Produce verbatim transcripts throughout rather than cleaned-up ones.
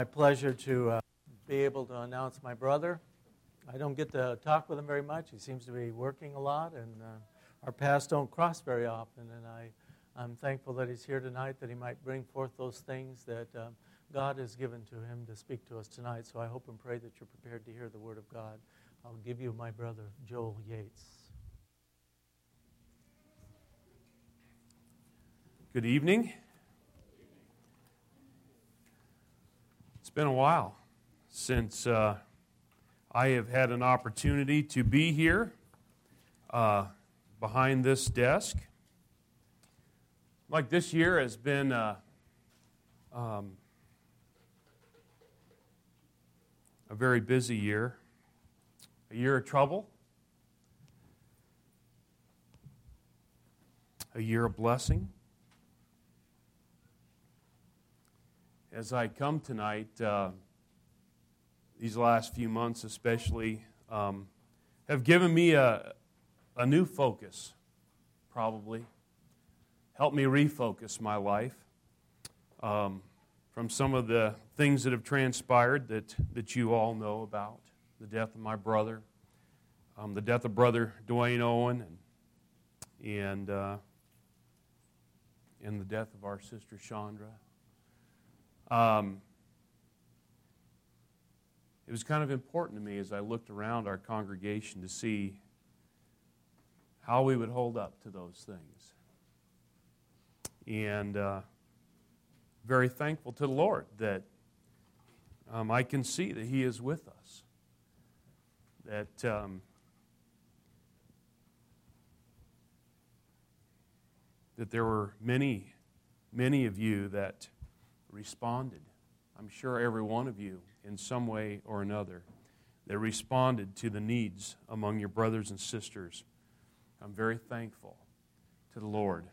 My pleasure to uh, be able to announce my brother. I don't get to talk with him very much. He seems to be working a lot, and uh, our paths don't cross very often. And I, I'm thankful that he's here tonight, that he might bring forth those things that um, God has given to him to speak to us tonight. So I hope and pray that you're prepared to hear the Word of God. I'll give you my brother, Joel Yates. Good evening. It's been a while since uh, I have had an opportunity to be here uh, behind this desk. Like this year has been uh, um, a very busy year, a year of trouble, a year of blessing. As I come tonight, uh, these last few months especially, um, have given me a, a new focus, probably. Helped me refocus my life um, from some of the things that have transpired that, that you all know about. The death of my brother, um, the death of Brother Dwayne Owen, and, and, uh, and the death of our sister Chandra. Um, it was kind of important to me as I looked around our congregation to see how we would hold up to those things. And uh, very thankful to the Lord that um, I can see that He is with us. That um, that there were many, many of you that responded. I'm sure every one of you in some way or another that responded to the needs among your brothers and sisters. I'm very thankful to the Lord.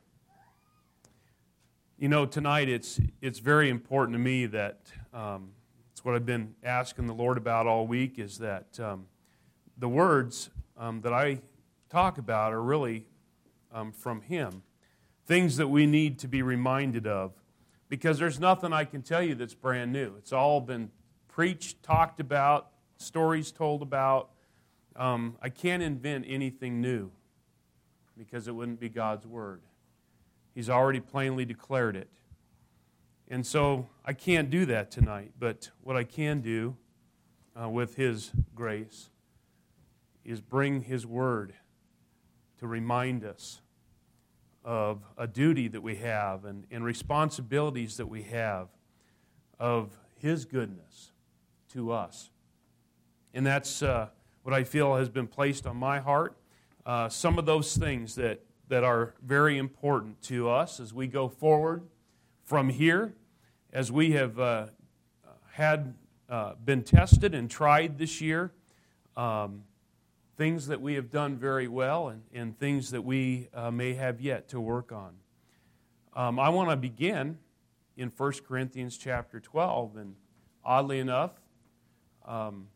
You know, tonight it's it's very important to me that um, it's what I've been asking the Lord about all week is that um, the words um, that I talk about are really um, from Him. Things that we need to be reminded of. Because there's nothing I can tell you that's brand new. It's all been preached, talked about, stories told about. Um, I can't invent anything new because it wouldn't be God's Word. He's already plainly declared it. And so I can't do that tonight. But what I can do uh, with His grace is bring His Word to remind us of a duty that we have and, and responsibilities that we have of His goodness to us. And that's uh, what I feel has been placed on my heart. Uh, some of those things that, that are very important to us as we go forward from here, as we have uh, had uh, been tested and tried this year, um, things that we have done very well and, and things that we uh, may have yet to work on. Um, I want to begin in First Corinthians chapter twelve, and oddly enough, um,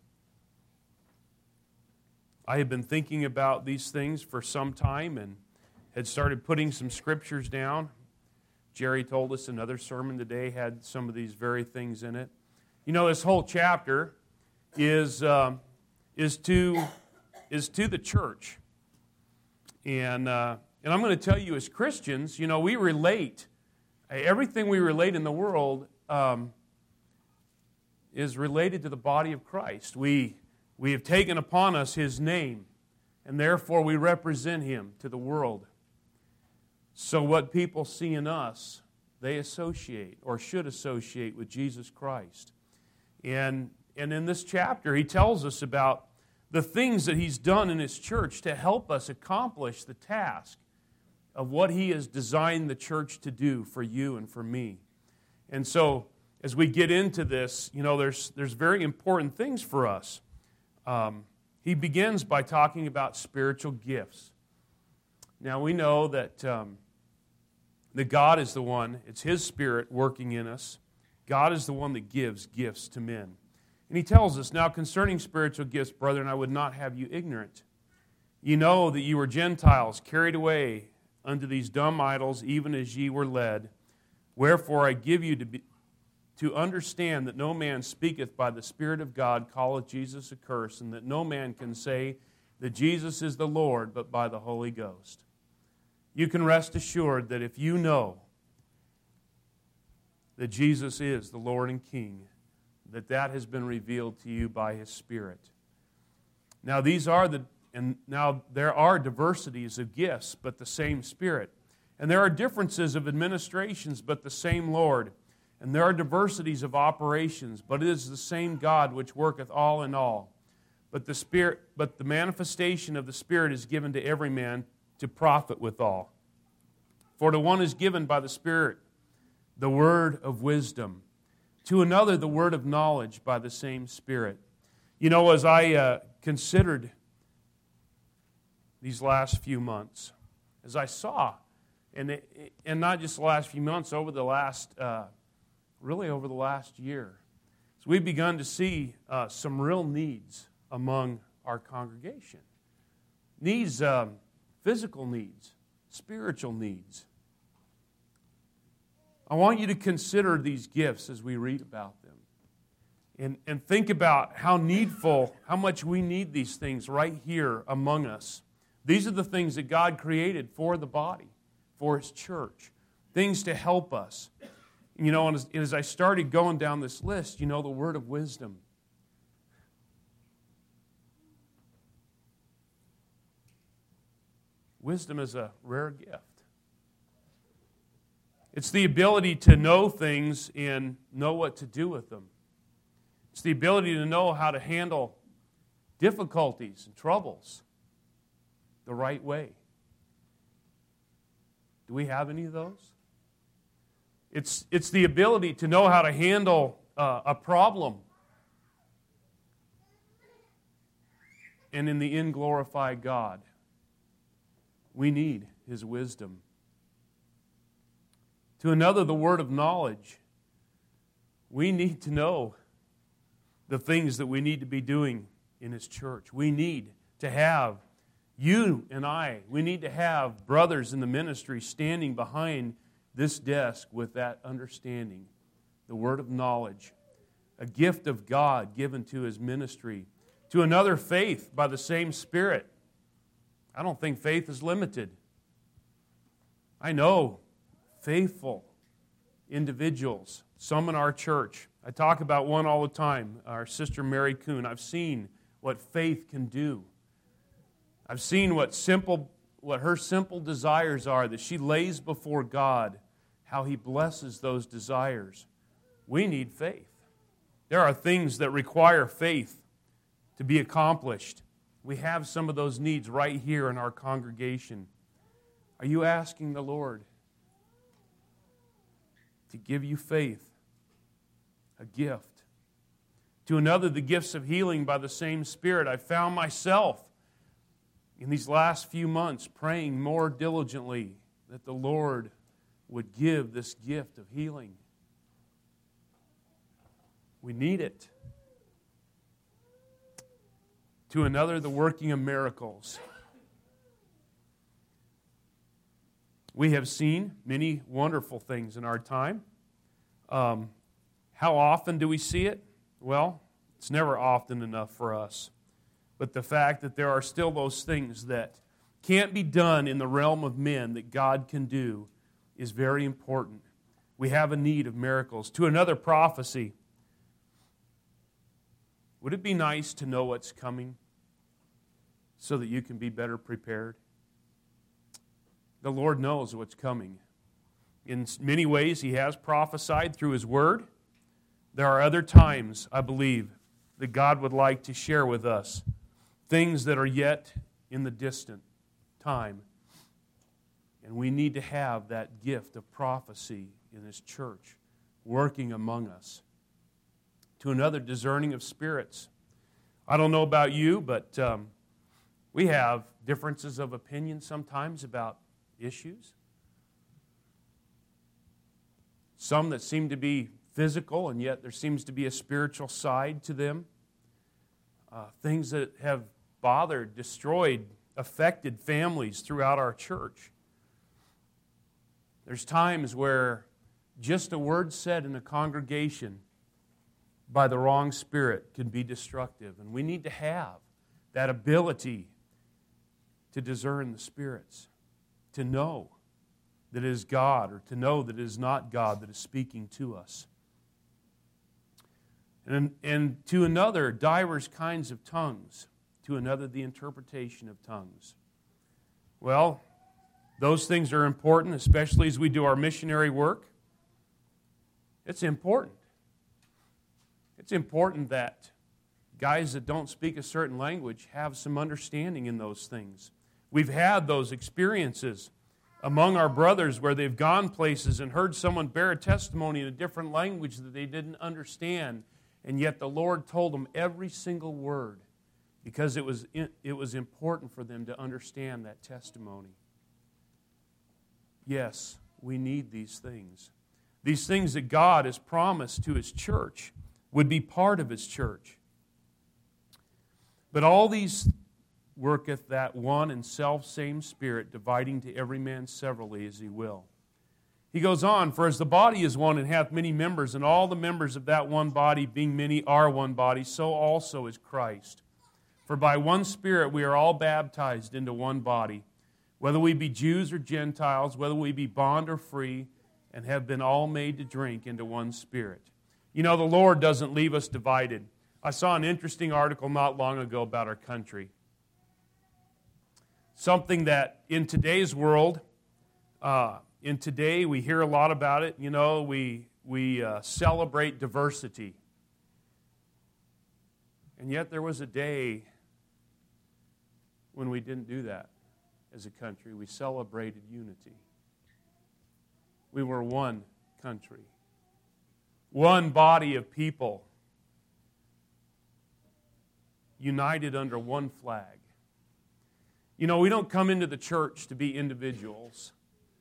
I had been thinking about these things for some time and had started putting some scriptures down. Jerry told us another sermon today had some of these very things in it. You know, this whole chapter is um, is to... is to the church. And uh, and I'm going to tell you as Christians, you know, we relate, everything we relate in the world um, is related to the body of Christ. We, we have taken upon us His name, and therefore we represent Him to the world. So what people see in us, they associate or should associate with Jesus Christ. And, and in this chapter, he tells us about the things that He's done in His church to help us accomplish the task of what He has designed the church to do for you and for me. And so, as we get into this, you know, there's there's very important things for us. Um, he begins by talking about spiritual gifts. Now, we know that, um, that God is the one, it's His Spirit working in us. God is the one that gives gifts to men. And he tells us, now concerning spiritual gifts, brethren, I would not have you ignorant. You know that you were Gentiles, carried away unto these dumb idols, even as ye were led. Wherefore I give you to be, to understand that no man speaketh by the Spirit of God, calleth Jesus accursed, and that no man can say that Jesus is the Lord but by the Holy Ghost. You can rest assured that if you know that Jesus is the Lord and King, that that has been revealed to you by His Spirit. Now these are the and now there are diversities of gifts, but the same Spirit. And there are differences of administrations, but the same Lord. And there are diversities of operations, but it is the same God which worketh all in all. But the Spirit, but the manifestation of the Spirit is given to every man to profit withal. For to one is given by the Spirit the word of wisdom, to another the word of knowledge by the same Spirit. You know, as I uh, considered these last few months, as I saw, and it, and not just the last few months, over the last, uh, really over the last year, so we've begun to see uh, some real needs among our congregation. Needs, um, physical needs, spiritual needs. I want you to consider these gifts as we read about them. And, and think about how needful, how much we need these things right here among us. These are the things that God created for the body, for His church. Things to help us. You know, and as, and as I started going down this list, you know, the word of wisdom. Wisdom is a rare gift. It's the ability to know things and know what to do with them. It's the ability to know how to handle difficulties and troubles the right way. Do we have any of those? It's, it's the ability to know how to handle uh, a problem and in the end glorify God. We need His wisdom. To another, the word of knowledge. We need to know the things that we need to be doing in His church. We need to have, you and I, we need to have brothers in the ministry standing behind this desk with that understanding, the word of knowledge, a gift of God given to His ministry. To another, faith by the same Spirit. I don't think faith is limited. I know faithful individuals, some in our church. I talk about one all the time, our sister Mary Kuhn. I've seen what faith can do. I've seen what simple, what her simple desires are that she lays before God, how He blesses those desires. We need faith. There are things that require faith to be accomplished. We have some of those needs right here in our congregation. Are you asking the Lord to give you faith, a gift? To another, the gifts of healing by the same Spirit. I found myself in these last few months praying more diligently that the Lord would give this gift of healing. We need it. To another, the working of miracles. We have seen many wonderful things in our time. Um, how often do we see it? Well, it's never often enough for us. But the fact that there are still those things that can't be done in the realm of men that God can do is very important. We have a need of miracles. To another, prophecy. Would it be nice to know what's coming so that you can be better prepared? The Lord knows what's coming. In many ways, He has prophesied through His Word. There are other times, I believe, that God would like to share with us things that are yet in the distant time. And we need to have that gift of prophecy in His church working among us. To another, discerning of spirits. I don't know about you, but um, we have differences of opinion sometimes about issues. Some that seem to be physical, and yet there seems to be a spiritual side to them. Uh, things that have bothered, destroyed, affected families throughout our church. There's times where just a word said in a congregation by the wrong spirit can be destructive. And we need to have that ability to discern the spirits, to know that it is God, or to know that it is not God that is speaking to us. And, and to another, divers kinds of tongues. To another, the interpretation of tongues. Well, those things are important, especially as we do our missionary work. It's important. It's important that guys that don't speak a certain language have some understanding in those things. We've had those experiences among our brothers where they've gone places and heard someone bear a testimony in a different language that they didn't understand, and yet the Lord told them every single word because it was, it was important for them to understand that testimony. Yes, we need these things. These things that God has promised to His church would be part of His church. But all these worketh that one and self-same Spirit, dividing to every man severally as He will. He goes on, for as the body is one and hath many members, and all the members of that one body, being many, are one body, so also is Christ. For by one Spirit we are all baptized into one body, whether we be Jews or Gentiles, whether we be bond or free, and have been all made to drink into one Spirit. You know, the Lord doesn't leave us divided. I saw an interesting article not long ago about our country. Something that in today's world, uh, in today we hear a lot about it. You know, we, we uh, celebrate diversity. And yet there was a day when we didn't do that as a country. We celebrated unity. We were one country, one body of people, united under one flag. You know, we don't come into the church to be individuals.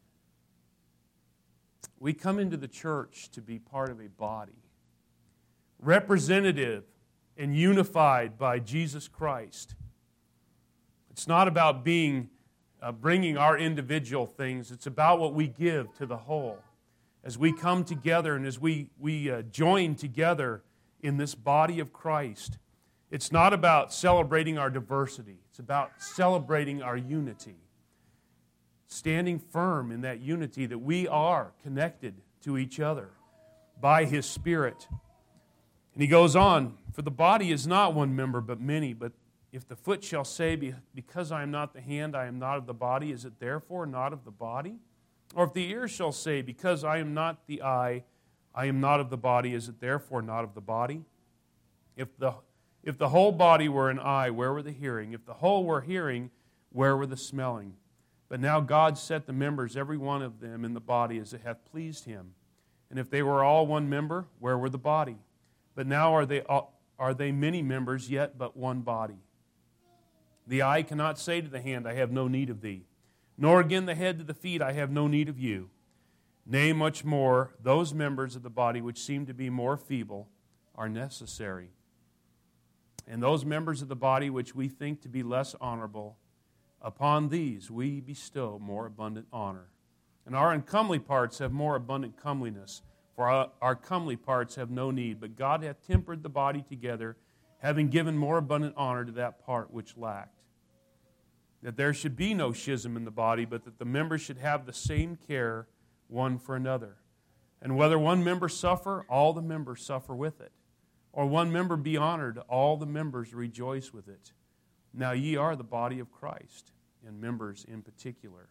We come into the church to be part of a body, representative and unified by Jesus Christ. It's not about being uh, bringing our individual things. It's about what we give to the whole. As we come together and as we, we uh, join together in this body of Christ, it's not about celebrating our diversity. It's about celebrating our unity. Standing firm in that unity that we are connected to each other by His Spirit. And he goes on, for the body is not one member but many, but if the foot shall say, because I am not the hand, I am not of the body, is it therefore not of the body? Or if the ear shall say, because I am not the eye, I am not of the body, is it therefore not of the body? If the, if the whole body were an eye, where were the hearing? If the whole were hearing, where were the smelling? But now God set the members, every one of them, in the body as it hath pleased Him. And if they were all one member, where were the body? But now are they, all, are they many members, yet but one body? The eye cannot say to the hand, I have no need of thee. Nor again the head to the feet, I have no need of you. Nay, much more, those members of the body which seem to be more feeble are necessary. And those members of the body which we think to be less honorable, upon these we bestow more abundant honor. And our uncomely parts have more abundant comeliness, for our, our comely parts have no need. But God hath tempered the body together, having given more abundant honor to that part which lacked. That there should be no schism in the body, but that the members should have the same care one for another. And whether one member suffer, all the members suffer with it. Or one member be honored, all the members rejoice with it. Now ye are the body of Christ, and members in particular.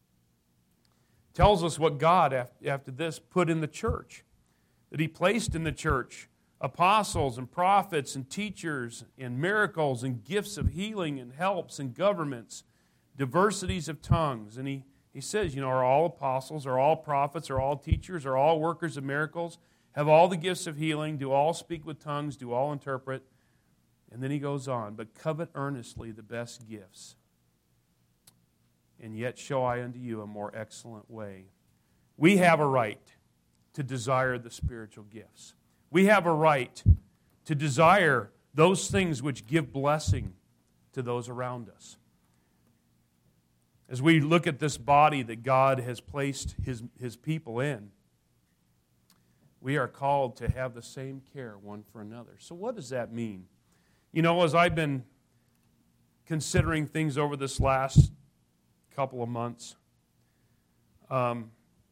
Tells us what God, after this, put in the church. That He placed in the church apostles and prophets and teachers and miracles and gifts of healing and helps and governments, diversities of tongues. And he, he says, you know, are all apostles, are all prophets, are all teachers, are all workers of miracles, have all the gifts of healing, do all speak with tongues, do all interpret. And then he goes on, but covet earnestly the best gifts. And yet show I unto you a more excellent way. We have a right to desire the spiritual gifts. We have a right to desire those things which give blessing to those around us. As we look at this body that God has placed His, his people in, we are called to have the same care one for another. So what does that mean? You know, as I've been considering things over this last couple of months, um,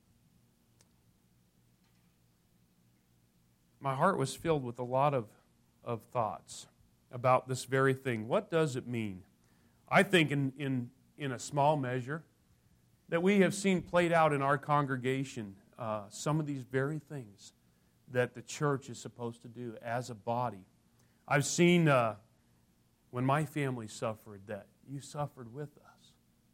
my heart was filled with a lot of, of thoughts about this very thing. What does it mean? I think in, in, in a small measure that we have seen played out in our congregation uh, some of these very things that the church is supposed to do as a body. I've seen uh, when my family suffered that you suffered with us.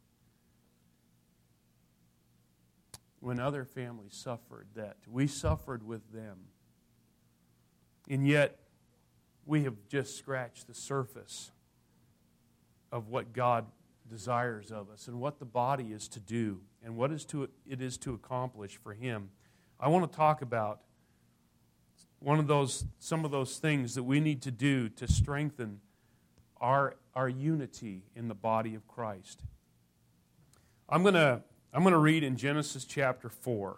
When other families suffered that we suffered with them. And yet, we have just scratched the surface of what God desires of us and what the body is to do and what is to, it is to accomplish for Him. I want to talk about one of those, some of those things that we need to do to strengthen our, our unity in the body of Christ. I'm going to, I'm going to read in Genesis chapter four.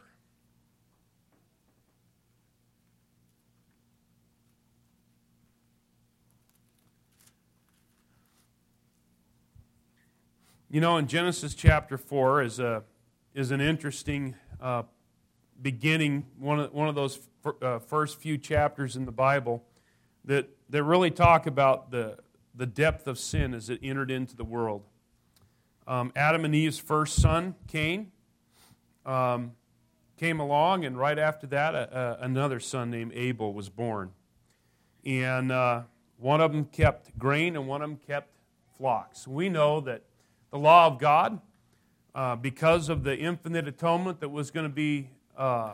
You know, in Genesis chapter four is a is an interesting uh, beginning, one of one of those f- uh, first few chapters in the Bible that that really talk about the the depth of sin as it entered into the world. Um, Adam and Eve's first son, Cain, um, came along, and right after that, a, a, another son named Abel was born, and uh, one of them kept grain and one of them kept flocks. We know that the law of God, uh, because of the infinite atonement that was going to be uh,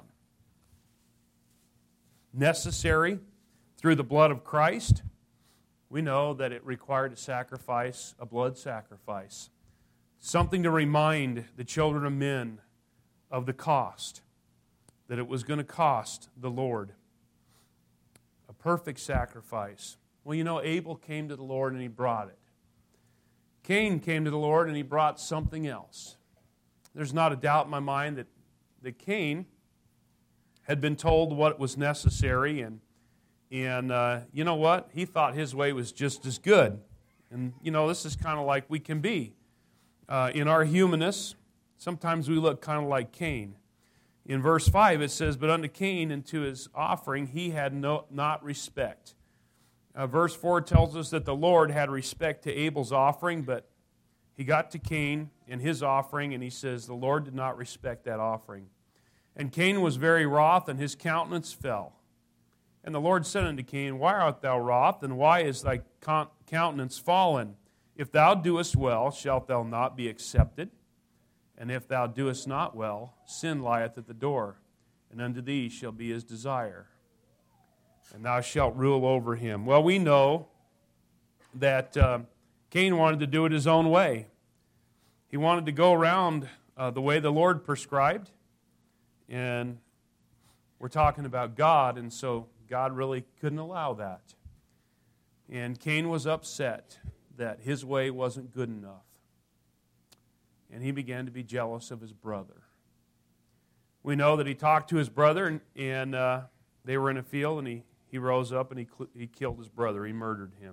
necessary through the blood of Christ, we know that it required a sacrifice, a blood sacrifice, something to remind the children of men of the cost, that it was going to cost the Lord. A perfect sacrifice. Well, you know, Abel came to the Lord and he brought it. Cain came to the Lord and he brought something else. There's not a doubt in my mind that, that Cain had been told what was necessary, and, and uh, you know what? He thought his way was just as good. And, you know, this is kind of like we can be. Uh, in our humanness, sometimes we look kind of like Cain. In verse five it says, "But unto Cain and to his offering he had no, not respect." Uh, verse four tells us that the Lord had respect to Abel's offering, but he got to Cain and his offering, and he says the Lord did not respect that offering. And Cain was very wroth, and his countenance fell. And the Lord said unto Cain, "Why art thou wroth, and why is thy countenance fallen? If thou doest well, shalt thou not be accepted? And if thou doest not well, sin lieth at the door, and unto thee shall be his desire, and thou shalt rule over him." Well, we know that uh, Cain wanted to do it his own way. He wanted to go around uh, the way the Lord prescribed, and we're talking about God, and so God really couldn't allow that. And Cain was upset that his way wasn't good enough, and he began to be jealous of his brother. We know that he talked to his brother, and, and uh, they were in a field, and he He rose up and he, he killed his brother. He murdered him.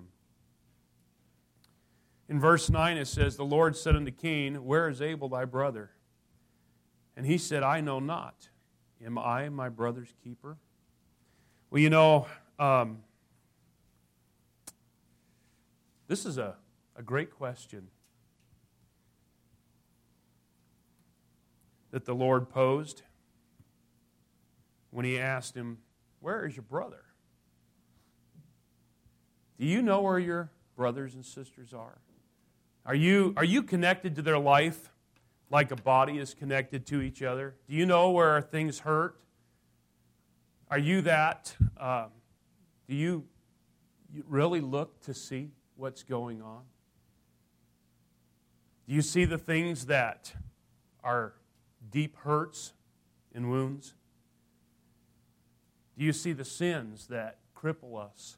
In verse nine it says, "The Lord said unto Cain, Where is Abel thy brother? And he said, I know not. Am I my brother's keeper?" Well, you know, um, this is a, a great question that the Lord posed when he asked him, "Where is your brother?" Do you know where your brothers and sisters are? Are you, are you connected to their life like a body is connected to each other? Do you know where things hurt? Are you that? Um, do you, you really look to see what's going on? Do you see the things that are deep hurts and wounds? Do you see the sins that cripple us?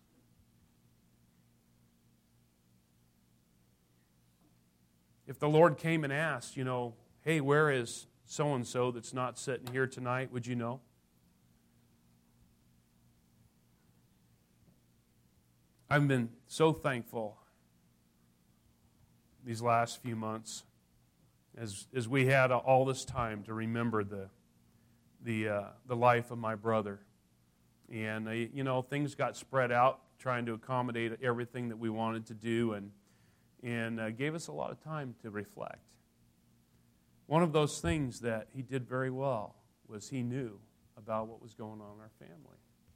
If the Lord came and asked, you know, "Hey, where is so-and-so that's not sitting here tonight?" Would you know? I've been so thankful these last few months as as we had all this time to remember the the uh, the life of my brother. And, uh, you know, things got spread out trying to accommodate everything that we wanted to do, and, and uh, gave us a lot of time to reflect. One of those things that he did very well was he knew about what was going on in our family.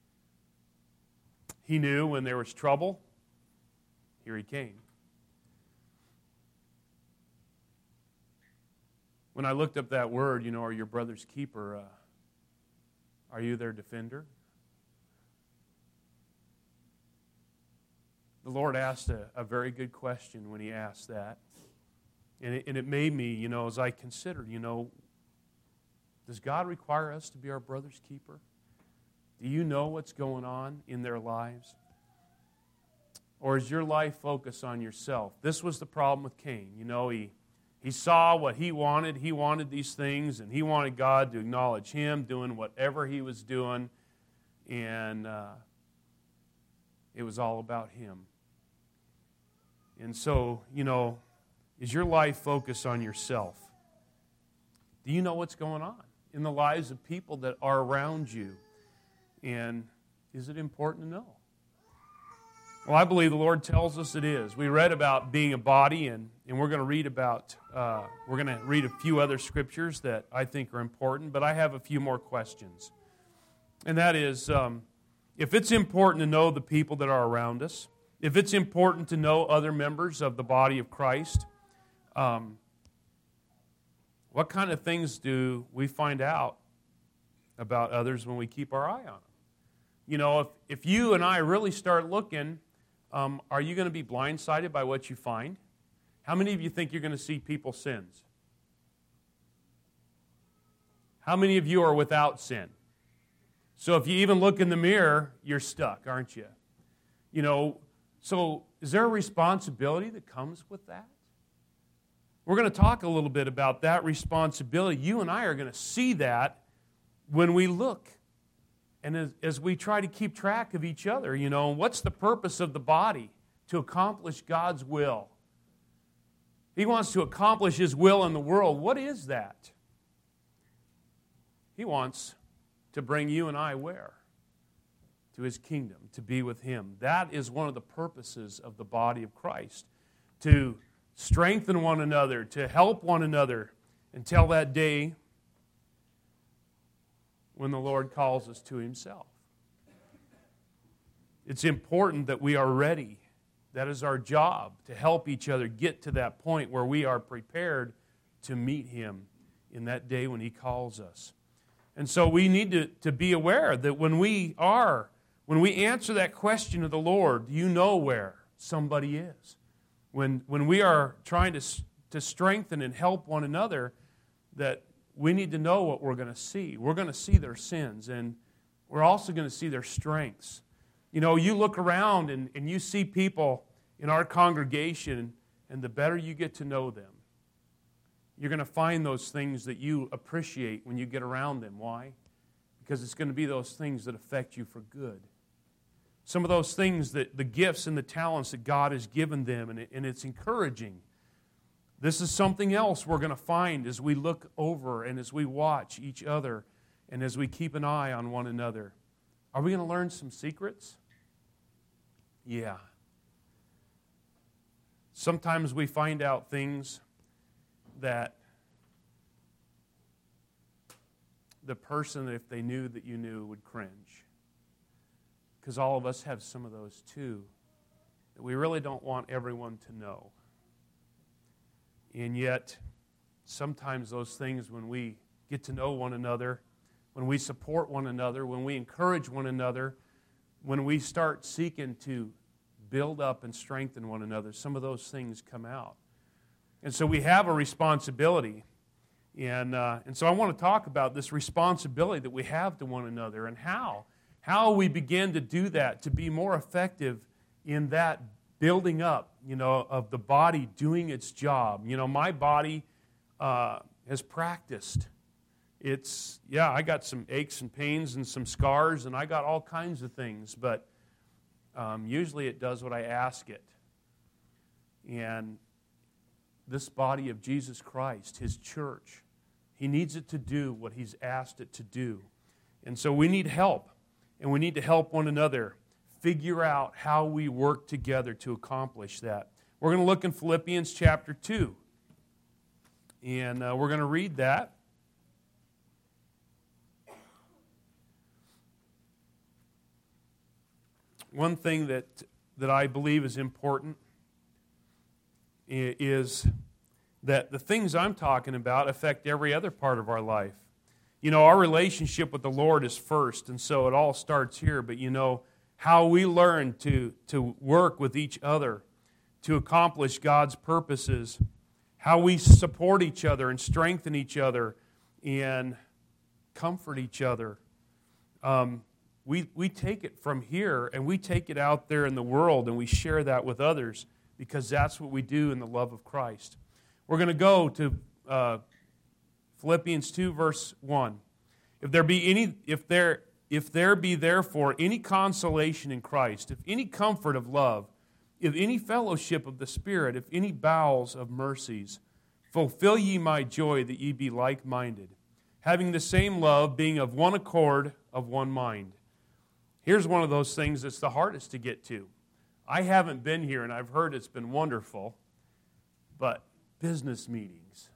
He knew when there was trouble, here he came. When I looked up that word, you know, are your brother's keeper, uh, are you their defender? The Lord asked a, a very good question when he asked that. And it, and it made me, you know, as I considered, you know, does God require us to be our brother's keeper? Do you know what's going on in their lives? Or is your life focused on yourself? This was the problem with Cain. You know, he, he saw what he wanted. He wanted these things, and he wanted God to acknowledge him doing whatever he was doing. And uh, it was all about him. And so, you know, is your life focused on yourself? Do you know what's going on in the lives of people that are around you? And is it important to know? Well, I believe the Lord tells us it is. We read about being a body, and, and we're going to read about, uh, we're going to read a few other scriptures that I think are important, but I have a few more questions. And that is, um, if it's important to know the people that are around us, if it's important to know other members of the body of Christ, um, what kind of things do we find out about others when we keep our eye on them? You know, if, if you and I really start looking, um, are you going to be blindsided by what you find? How many of you think you're going to see people's sins? How many of you are without sin? So if you even look in the mirror, you're stuck, aren't you? You know, so is there a responsibility that comes with that? We're going to talk a little bit about that responsibility. You and I are going to see that when we look and as, as we try to keep track of each other. You know, what's the purpose of the body? To accomplish God's will. He wants to accomplish His will in the world. What is that? He wants to bring you and I where? To His kingdom, to be with Him. That is one of the purposes of the body of Christ. To strengthen one another, to help one another until that day when the Lord calls us to Himself. It's important that we are ready. That is our job, to help each other get to that point where we are prepared to meet Him in that day when He calls us. And so we need to, to be aware that when we are, when we answer that question of the Lord, you know where somebody is. When, when we are trying to, to strengthen and help one another, that we need to know what we're going to see. We're going to see their sins, and we're also going to see their strengths. You know, you look around and, and you see people in our congregation, and the better you get to know them, you're going to find those things that you appreciate when you get around them. Why? Because it's going to be those things that affect you for good. Some of those things, that the gifts and the talents that God has given them, and, it, and it's encouraging. This is something else we're going to find as we look over and as we watch each other and as we keep an eye on one another. Are we going to learn some secrets? Yeah. Sometimes we find out things that the person, if they knew that you knew, would cringe. Because all of us have some of those too, that we really don't want everyone to know. And yet, sometimes those things, when we get to know one another, when we support one another, when we encourage one another, when we start seeking to build up and strengthen one another, some of those things come out. And so we have a responsibility. And, uh, and so I want to talk about this responsibility that we have to one another and how. How we begin to do that, to be more effective in that building up, you know, of the body doing its job. You know, my body uh, has practiced. It's, yeah, I got some aches and pains and some scars, and I got all kinds of things, but um, usually it does what I ask it. And this body of Jesus Christ, His church, He needs it to do what He's asked it to do. And so we need help, and we need to help one another figure out how we work together to accomplish that. We're going to look in Philippians chapter two, and uh, we're going to read that. One thing that, that I believe is important is that the things I'm talking about affect every other part of our life. You know, our relationship with the Lord is first, and so it all starts here. But, you know, how we learn to, to work with each other to accomplish God's purposes, how we support each other and strengthen each other and comfort each other. Um, we, we take it from here, and we take it out there in the world, and we share that with others, because that's what we do in the love of Christ. We're going to go to uh, Philippians two, verse one. If there be any, if there, if there be therefore any consolation in Christ, if any comfort of love, if any fellowship of the Spirit, if any bowels of mercies, fulfill ye my joy that ye be like-minded, having the same love, being of one accord, of one mind. Here's one of those things that's the hardest to get to. I haven't been here, and I've heard it's been wonderful, but business meetings.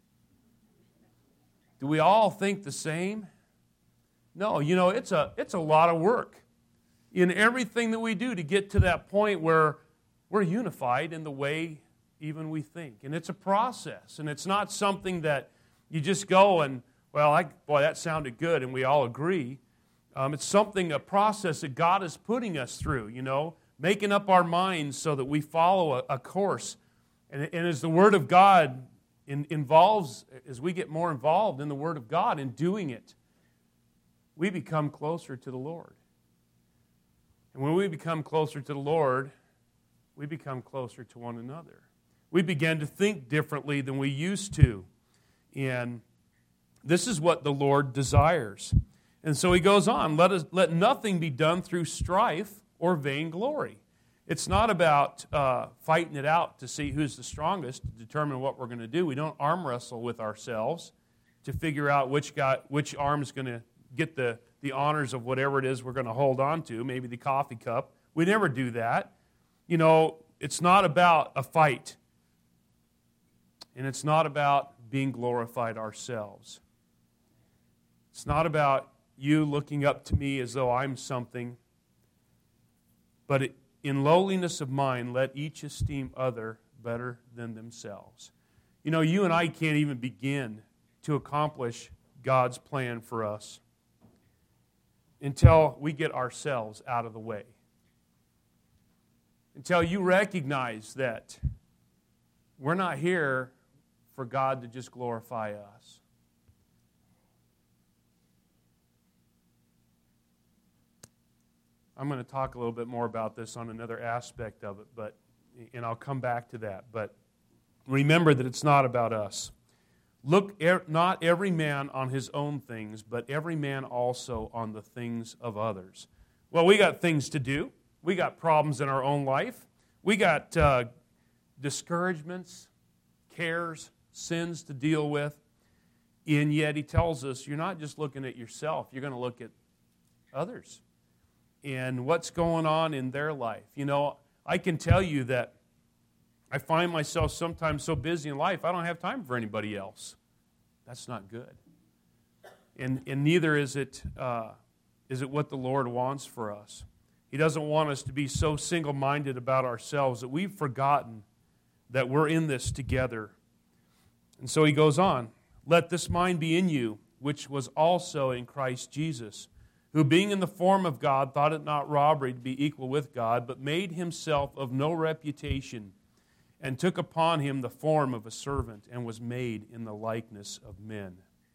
Do we all think the same? No, you know, it's a it's a lot of work in everything that we do to get to that point where we're unified in the way even we think. And it's a process, and it's not something that you just go and, well, I, boy, that sounded good, and we all agree. Um, it's something, a process that God is putting us through, you know, making up our minds so that we follow a, a course. And, and as the Word of God in, involves, as we get more involved in the Word of God and doing it, we become closer to the Lord. And when we become closer to the Lord, we become closer to one another. We begin to think differently than we used to. And this is what the Lord desires. And so he goes on, let us let nothing be done through strife or vainglory. It's not about uh, fighting it out to see who's the strongest, to determine what we're going to do. We don't arm wrestle with ourselves to figure out which guy, which arm's going to get the, the honors of whatever it is we're going to hold on to, maybe the coffee cup. We never do that. You know, it's not about a fight. And it's not about being glorified ourselves. It's not about you looking up to me as though I'm something. But it, in lowliness of mind, let each esteem other better than themselves. You know, you and I can't even begin to accomplish God's plan for us until we get ourselves out of the way. Until you recognize that we're not here for God to just glorify us. I'm going to talk a little bit more about this on another aspect of it, but and I'll come back to that. But remember that it's not about us. Look er, not every man on his own things, but every man also on the things of others. Well, we got things to do. We got problems in our own life. We got uh, discouragements, cares, sins to deal with. And yet he tells us you're not just looking at yourself, you're going to look at others and what's going on in their life. You know, I can tell you that I find myself sometimes so busy in life, I don't have time for anybody else. That's not good. And, and neither is it, uh, is it what the Lord wants for us. He doesn't want us to be so single-minded about ourselves that we've forgotten that we're in this together. And so he goes on, let this mind be in you, which was also in Christ Jesus, who being in the form of God thought it not robbery to be equal with God, but made himself of no reputation, and took upon him the form of a servant, and was made in the likeness of men.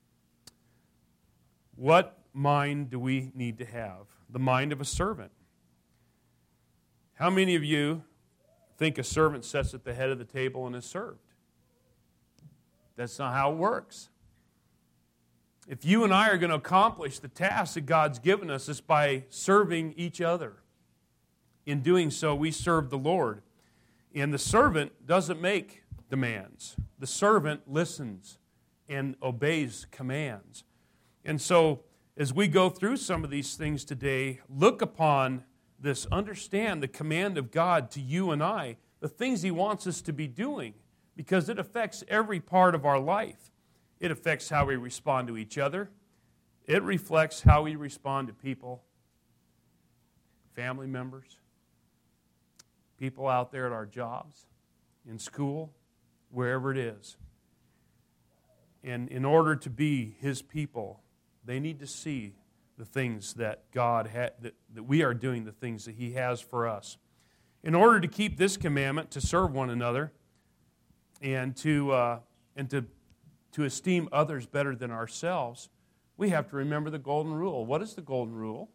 What mind do we need to have? The mind of a servant. How many of you think a servant sits at the head of the table and is served? That's not how it works. If you and I are going to accomplish the task that God's given us, it's by serving each other. in doing so, we serve the Lord. And the servant doesn't make demands. The servant listens and obeys commands. And so, as we go through some of these things today, look upon this, understand the command of God to you and I, the things He wants us to be doing, because it affects every part of our life. It affects how we respond to each other. It reflects how we respond to people, family members, people out there at our jobs, in school, wherever it is. And in order to be His people, they need to see the things that God ha- that, that we are doing, the things that He has for us. In order to keep this commandment, to serve one another, and to uh, and to to esteem others better than ourselves, we have to remember the golden rule. What is the golden rule?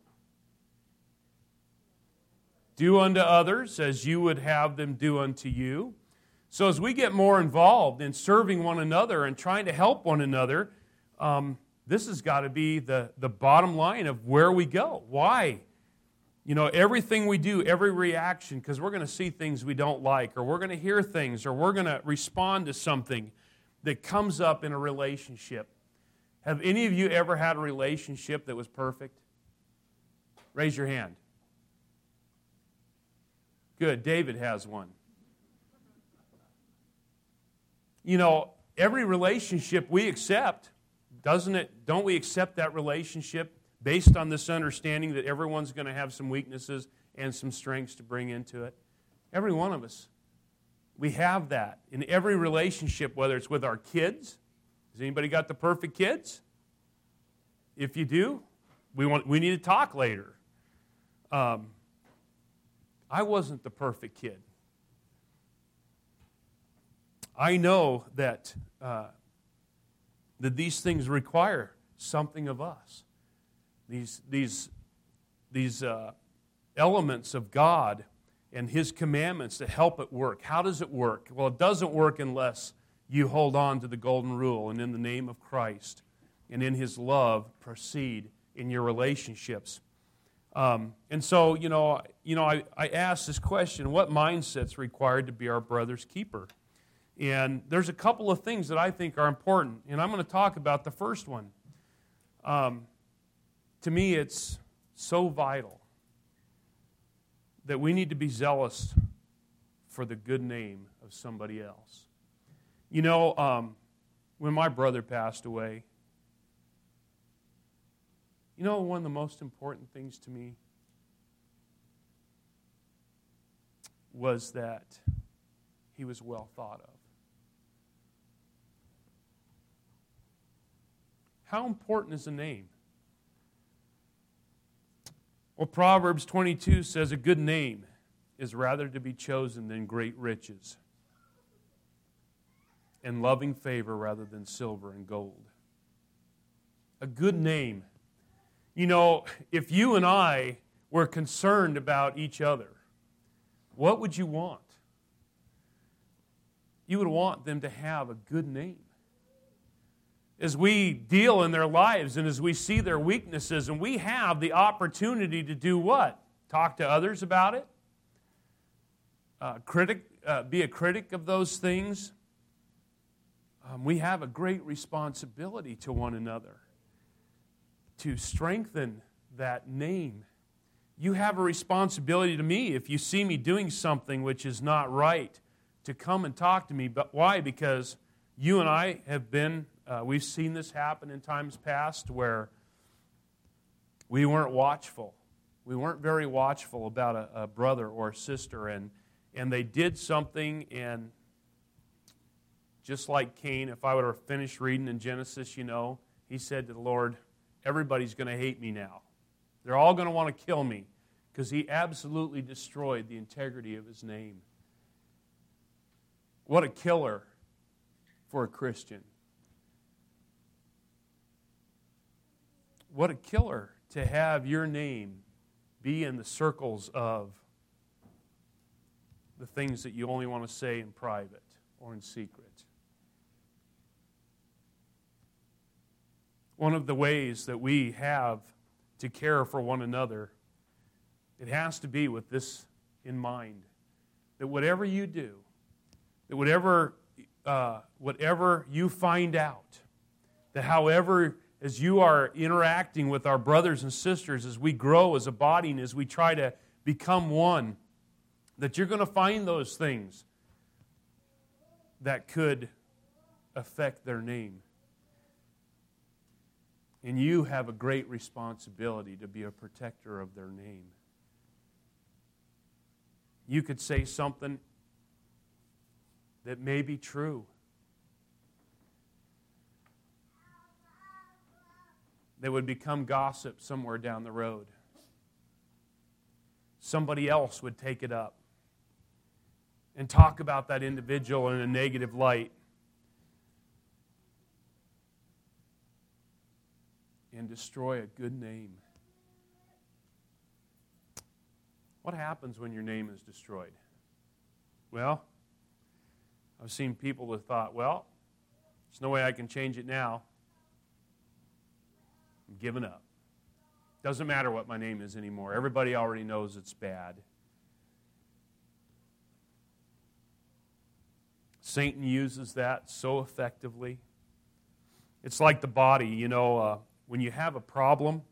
Do unto others as you would have them do unto you. So as we get more involved in serving one another and trying to help one another, um, this has got to be the, the bottom line of where we go. Why? You know, everything we do, every reaction, because we're going to see things we don't like, or we're going to hear things, or we're going to respond to something that comes up in a relationship. Have any of you ever had a relationship that was perfect? Raise your hand. Good. David has one. You know, every relationship we accept, doesn't it? Don't we accept that relationship based on this understanding that everyone's going to have some weaknesses and some strengths to bring into it? Every one of us. We have that in every relationship, whether it's with our kids. Has anybody got the perfect kids? If you do, we want we need to talk later. Um, I wasn't the perfect kid. I know that uh, that these things require something of us. These these these uh, elements of God and His commandments to help it work. How does it work? Well, it doesn't work unless you hold on to the golden rule and in the name of Christ and in His love proceed in your relationships. Um, and so, you know, you know, I, I asked this question: what mindset's required to be our brother's keeper? And there's a couple of things that I think are important, and I'm going to talk about the first one. Um, to me, it's so vital that we need to be zealous for the good name of somebody else. You know, um, when my brother passed away, you know, one of the most important things to me was that he was well thought of. How important is a name? Well, Proverbs twenty-two says a good name is rather to be chosen than great riches, and loving favor rather than silver and gold. A good name. You know, if you and I were concerned about each other, what would you want? You would want them to have a good name. As we deal in their lives and as we see their weaknesses, and we have the opportunity to do what? Talk to others about it? Uh, critic, uh, be a critic of those things? Um, we have a great responsibility to one another to strengthen that name. You have a responsibility to me if you see me doing something which is not right to come and talk to me. But why? Because you and I have been, uh, we've seen this happen in times past where we weren't watchful. We weren't very watchful about a, a brother or a sister, and, and they did something, and just like Cain, if I would have finished reading in Genesis, you know, he said to the Lord, everybody's going to hate me now. They're all going to want to kill me, because he absolutely destroyed the integrity of his name. What a killer for a Christian. What a killer to have your name be in the circles of the things that you only want to say in private or in secret. One of the ways that we have to care for one another, it has to be with this in mind. That whatever you do, that whatever, uh, whatever you find out, that however, as you are interacting with our brothers and sisters, as we grow as a body and as we try to become one, that you're going to find those things that could affect their name. And you have a great responsibility to be a protector of their name. You could say something that may be true, that would become gossip somewhere down the road. Somebody else would take it up and talk about that individual in a negative light and destroy a good name. What happens when your name is destroyed? Well, I've seen people that thought, well, there's no way I can change it now. I'm giving up. Doesn't matter what my name is anymore. Everybody already knows it's bad. Satan uses that so effectively. It's like the body, you know, uh, when you have a problem,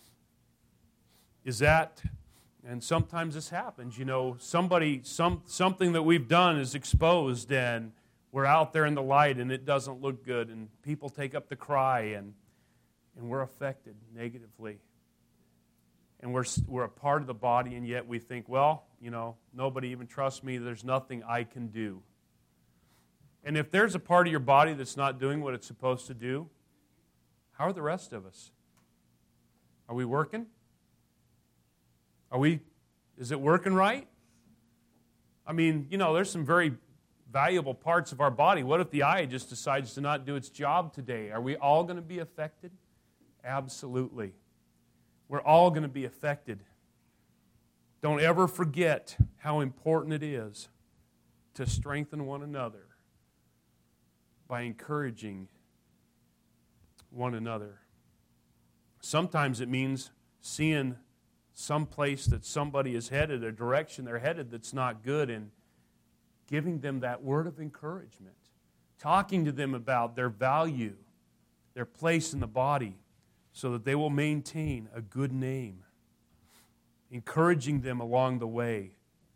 is that, and sometimes this happens, you know, somebody, some something that we've done is exposed and we're out there in the light and it doesn't look good and people take up the cry and and we're affected negatively. And we're we're a part of the body and yet we think, well, you know, nobody even trusts me, there's nothing I can do. And if there's a part of your body that's not doing what it's supposed to do, how are the rest of us? Are we working? Are we, is it working right? I mean, you know, there's some very valuable parts of our body. What if the eye just decides to not do its job today? Are we all going to be affected? Absolutely. We're all going to be affected. Don't ever forget how important it is to strengthen one another by encouraging one another. Sometimes it means seeing some place that somebody is headed, a direction they're headed that's not good, and giving them that word of encouragement, talking to them about their value, their place in the body, so that they will maintain a good name, encouraging them along the way.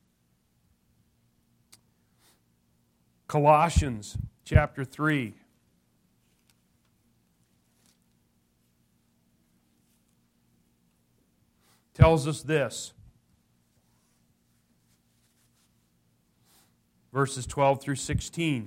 Colossians chapter three. Tells us this. Verses twelve through sixteen.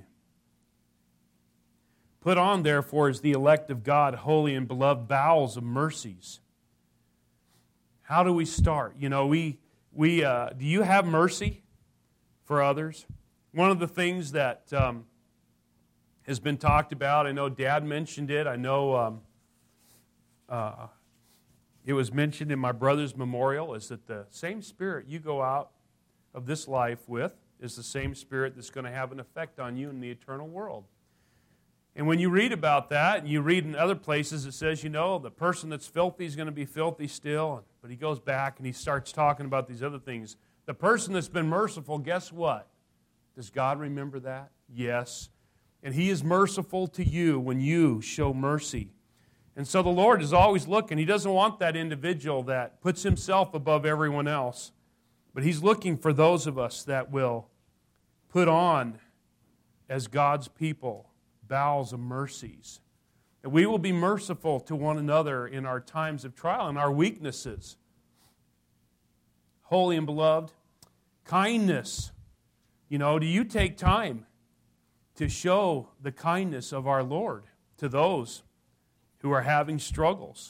Put on, therefore, as the elect of God, holy and beloved, bowels of mercies. How do we start? You know, we we uh, do you have mercy for others? One of the things that um, has been talked about, I know Dad mentioned it. I know um, uh, it was mentioned in my brother's memorial, is that the same spirit you go out of this life with is the same spirit that's going to have an effect on you in the eternal world. And when you read about that, and you read in other places, it says, you know, the person that's filthy is going to be filthy still. But he goes back and he starts talking about these other things. The person that's been merciful, guess what? Does God remember that? Yes. And He is merciful to you when you show mercy. And so the Lord is always looking. He doesn't want that individual that puts himself above everyone else. But He's looking for those of us that will put on, as God's people, bowels of mercies. That we will be merciful to one another in our times of trial and our weaknesses. Holy and beloved, kindness. You know, do you take time to show the kindness of our Lord to those who are having struggles?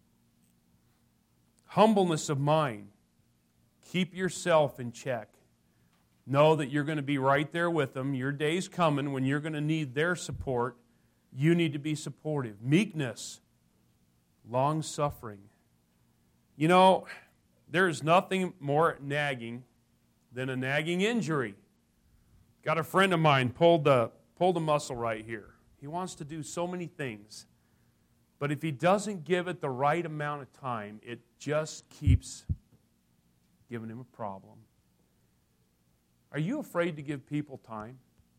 Humbleness of mind. Keep yourself in check. Know that you're going to be right there with them. Your day's coming when you're going to need their support. You need to be supportive. Meekness. Long-suffering. You know, there's nothing more nagging than a nagging injury. Got a friend of mine pulled the, pulled a muscle right here. He wants to do so many things. But if he doesn't give it the right amount of time, it just keeps giving him a problem. Are you afraid to give people time?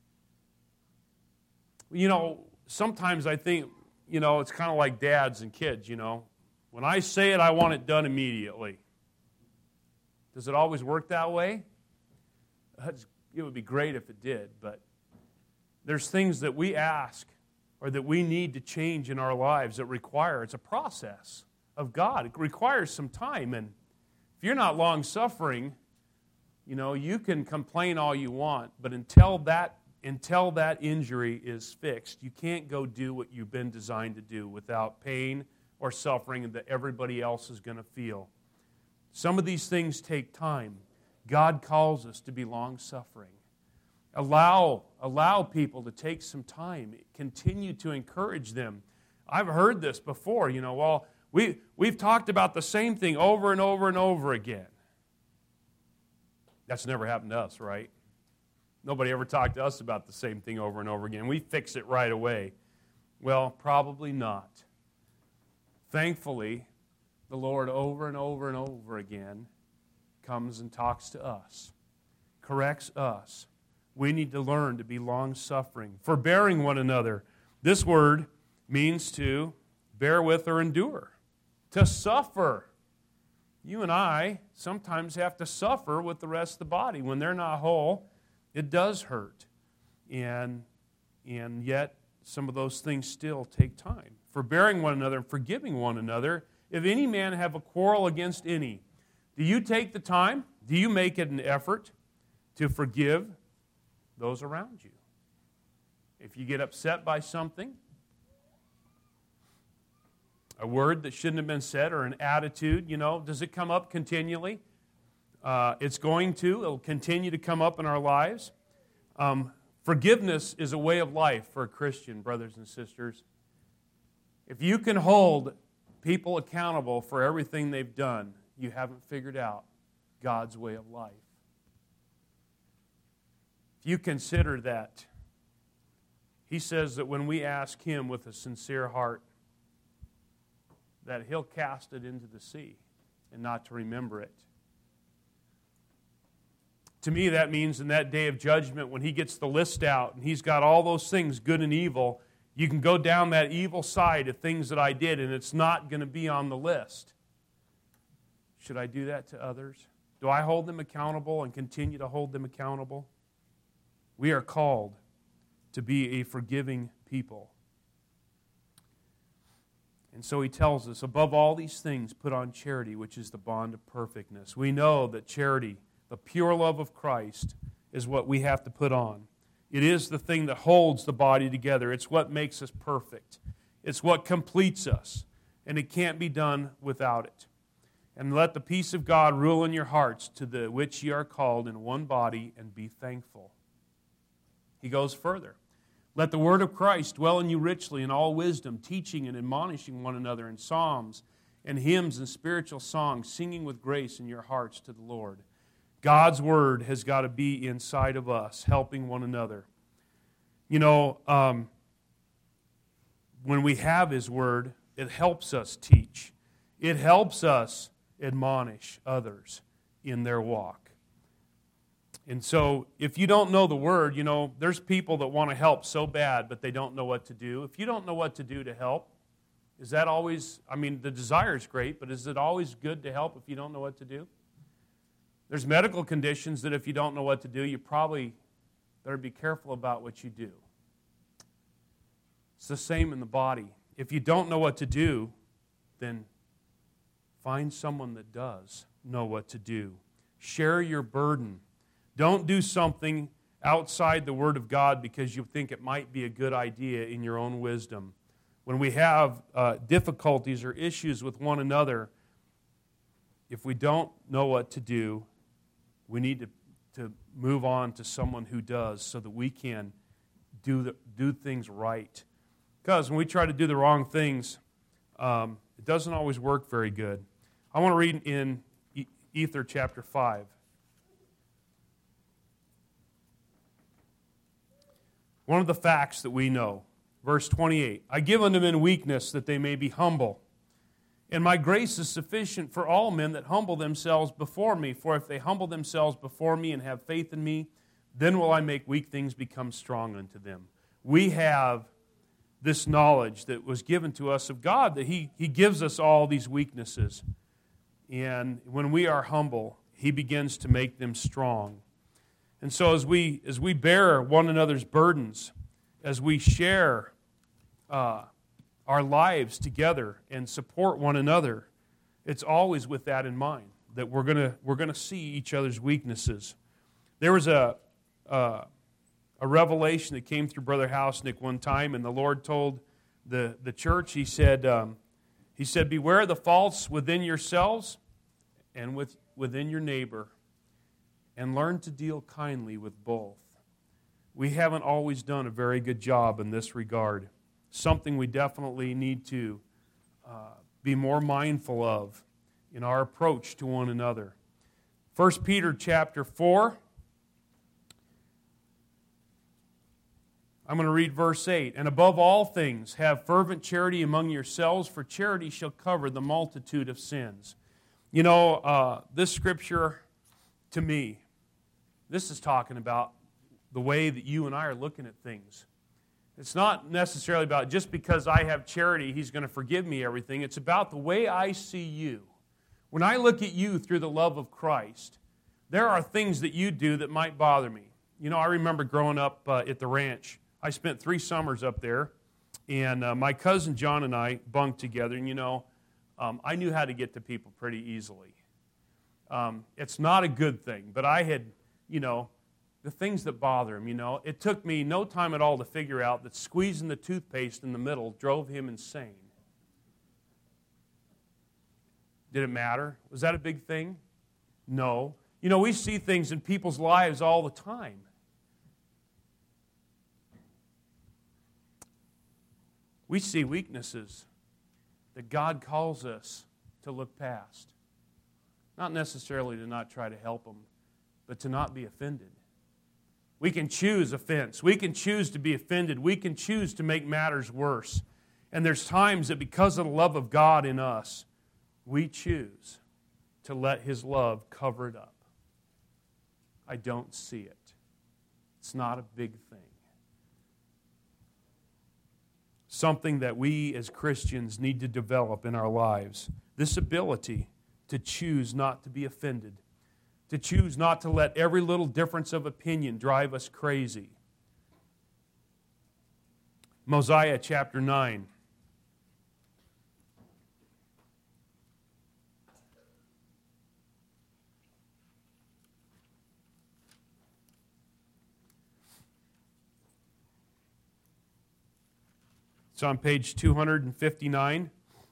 You know, sometimes I think, you know, it's kind of like dads and kids, you know. When I say it, I want it done immediately. Does it always work that way? It would be great if it did, but there's things that we ask or that we need to change in our lives that require, it's a process of God. It requires some time, and if you're not long-suffering, you know, you can complain all you want, but until that until that injury is fixed, you can't go do what you've been designed to do without pain or suffering that everybody else is going to feel. Some of these things take time. God calls us to be long-suffering. Allow, allow people to take some time. Continue to encourage them. I've heard this before, you know, well, we, we've talked about the same thing over and over and over again. That's never happened to us, right? Nobody ever talked to us about the same thing over and over again. We fix it right away. Well, probably not. Thankfully, the Lord over and over and over again comes and talks to us, corrects us. We need to learn to be long-suffering, forbearing one another. This word means to bear with or endure, to suffer. You and I sometimes have to suffer with the rest of the body. When they're not whole, it does hurt. And, and yet, some of those things still take time. Forbearing one another and forgiving one another. If any man have a quarrel against any, do you take the time? Do you make it an effort to forgive those around you? If you get upset by something, a word that shouldn't have been said or an attitude, you know, does it come up continually? Uh, it's going to. It will continue to come up in our lives. Um, forgiveness is a way of life for a Christian, brothers and sisters. If you can hold people accountable for everything they've done, you haven't figured out God's way of life. If you consider that, He says that when we ask Him with a sincere heart, that He'll cast it into the sea and not to remember it. To me, that means in that day of judgment, when He gets the list out and He's got all those things, good and evil, you can go down that evil side of things that I did, and it's not going to be on the list. Should I do that to others? Do I hold them accountable and continue to hold them accountable? We are called to be a forgiving people. And so He tells us, above all these things, put on charity, which is the bond of perfectness. We know that charity, the pure love of Christ, is what we have to put on. It is the thing that holds the body together. It's what makes us perfect. It's what completes us. And it can't be done without it. And let the peace of God rule in your hearts, to the which ye are called in one body, and be thankful. He goes further. Let the word of Christ dwell in you richly in all wisdom, teaching and admonishing one another in psalms and hymns and spiritual songs, singing with grace in your hearts to the Lord. God's word has got to be inside of us, helping one another. You know, um, when we have His word, it helps us teach. It helps us admonish others in their walk. And so, if you don't know the word, you know, there's people that want to help so bad, but they don't know what to do. If you don't know what to do to help, is that always, I mean, the desire is great, but is it always good to help if you don't know what to do? There's medical conditions that if you don't know what to do, you probably better be careful about what you do. It's the same in the body. If you don't know what to do, then find someone that does know what to do. Share your burden. Don't do something outside the Word of God because you think it might be a good idea in your own wisdom. When we have uh, difficulties or issues with one another, if we don't know what to do, we need to, to move on to someone who does so that we can do, the, do things right. Because when we try to do the wrong things, um, it doesn't always work very good. I want to read in Ether chapter five. One of the facts that we know, verse twenty-eight, I give unto men weakness that they may be humble. And my grace is sufficient for all men that humble themselves before me. For if they humble themselves before me and have faith in me, Then will I make weak things become strong unto them. We have this knowledge that was given to us of God, that He, he gives us all these weaknesses. And when we are humble, He begins to make them strong. And so as we as we bear one another's burdens, as we share uh, our lives together and support one another, it's always with that in mind, that we're gonna we're gonna see each other's weaknesses. There was a uh, a revelation that came through Brother Hausnick one time, and the Lord told the the church. He said um, He said, "Beware the faults within yourselves and with within your neighbor, and learn to deal kindly with both." We haven't always done a very good job in this regard. Something we definitely need to uh, be more mindful of in our approach to one another. First Peter chapter four. I'm going to read verse eight. "And above all things, have fervent charity among yourselves, for charity shall cover the multitude of sins." You know, uh, this scripture, to me, this is talking about the way that you and I are looking at things. It's not necessarily about just because I have charity, He's going to forgive me everything. It's about the way I see you. When I look at you through the love of Christ, there are things that you do that might bother me. You know, I remember growing up uh, at the ranch. I spent three summers up there, and uh, my cousin John and I bunked together, and you know, um, I knew how to get to people pretty easily. Um, it's not a good thing, but I had, you know, the things that bother him, you know, it took me no time at all to figure out that squeezing the toothpaste in the middle drove him insane. Did it matter? Was that a big thing? No. You know, we see things in people's lives all the time. We see weaknesses that God calls us to look past. Not necessarily to not try to help them, but to not be offended. We can choose offense. We can choose to be offended. We can choose to make matters worse. And there's times that because of the love of God in us, we choose to let His love cover it up. I don't see it. It's not a big thing. Something that we as Christians need to develop in our lives. This ability to choose not to be offended. To choose not to let every little difference of opinion drive us crazy. Mosiah chapter nine. It's on page two hundred fifty-nine.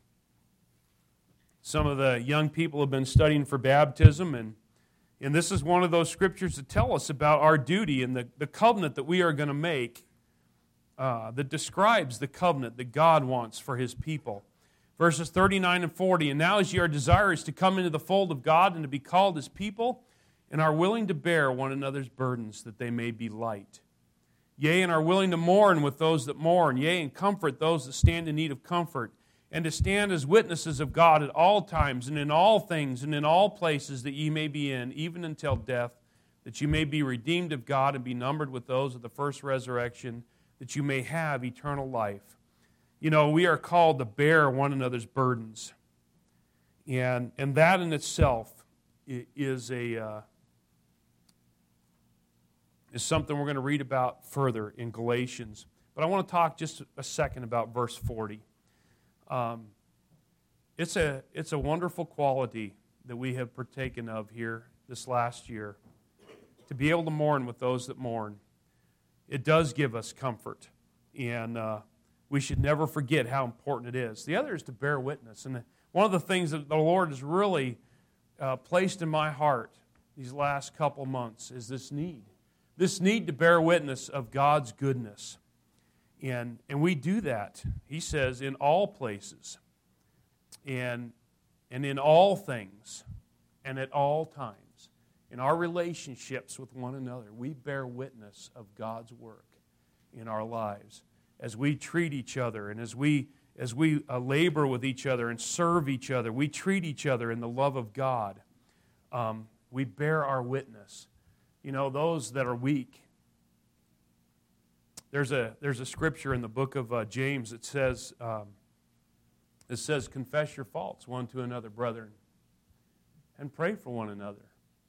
Some of the young people have been studying for baptism, and, and this is one of those scriptures that tell us about our duty and the, the covenant that we are going to make uh, that describes the covenant that God wants for His people. Verses thirty-nine and forty, "And now as ye are desirous to come into the fold of God and to be called His people, and are willing to bear one another's burdens, that they may be light. Yea, and are willing to mourn with those that mourn, yea, and comfort those that stand in need of comfort, and to stand as witnesses of God at all times, and in all things, and in all places that ye may be in, even until death, that ye may be redeemed of God, and be numbered with those of the first resurrection, that you may have eternal life." You know, we are called to bear one another's burdens. And, and that in itself is a... Uh, is something we're going to read about further in Galatians. But I want to talk just a second about verse forty. Um, it's a it's a wonderful quality that we have partaken of here this last year, to be able to mourn with those that mourn. It does give us comfort, and uh, we should never forget how important it is. The other is to bear witness. And one of the things that the Lord has really uh, placed in my heart these last couple months is this need. This need to bear witness of God's goodness. And, and we do that, He says, in all places, and, and in all things, and at all times. In our relationships with one another, we bear witness of God's work in our lives. As we treat each other, and as we, as we uh, labor with each other and serve each other, we treat each other in the love of God. Um, we bear our witness. you know, those that are weak. There's a there's a scripture in the book of uh, James that says um, it says, confess your faults one to another, brethren, and pray for one another.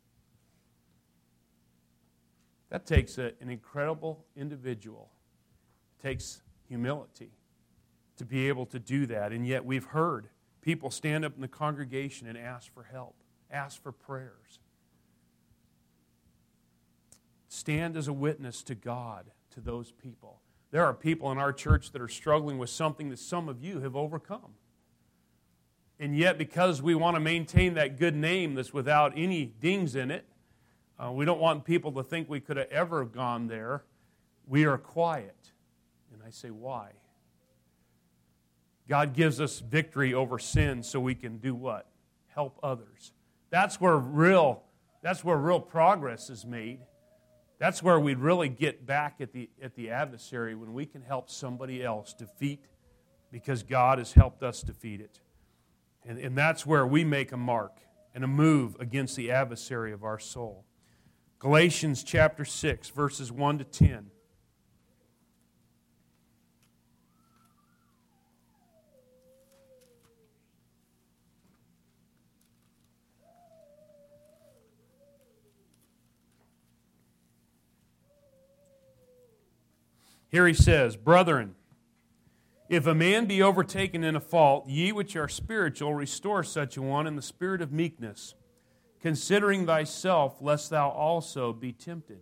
That takes a, an incredible individual. It takes humility to be able to do that. And yet we've heard people stand up in the congregation and ask for help, ask for prayers. Stand as a witness to God, to those people. There are people in our church that are struggling with something that some of you have overcome. And yet, because we want to maintain that good name that's without any dings in it, uh, we don't want people to think we could have ever gone there, we are quiet. And I say, why? God gives us victory over sin so we can do what? Help others. That's where real, that's where real progress is made. That's where we really get back at the, at the adversary, when we can help somebody else defeat, because God has helped us defeat it. And, and that's where we make a mark and a move against the adversary of our soul. Galatians chapter six, verses one to ten. Here he says, brethren, if a man be overtaken in a fault, ye which are spiritual, restore such a one in the spirit of meekness, considering thyself, lest thou also be tempted.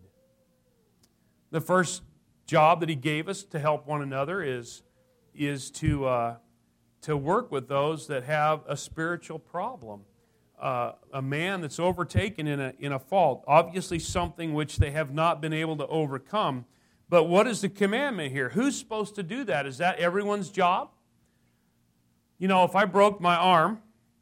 The first job that he gave us to help one another is, is to, uh, to work with those that have a spiritual problem. Uh, a man that's overtaken in a, in a fault, obviously something which they have not been able to overcome. But what is the commandment here? Who's supposed to do that? Is that everyone's job? You know, if I broke my arm,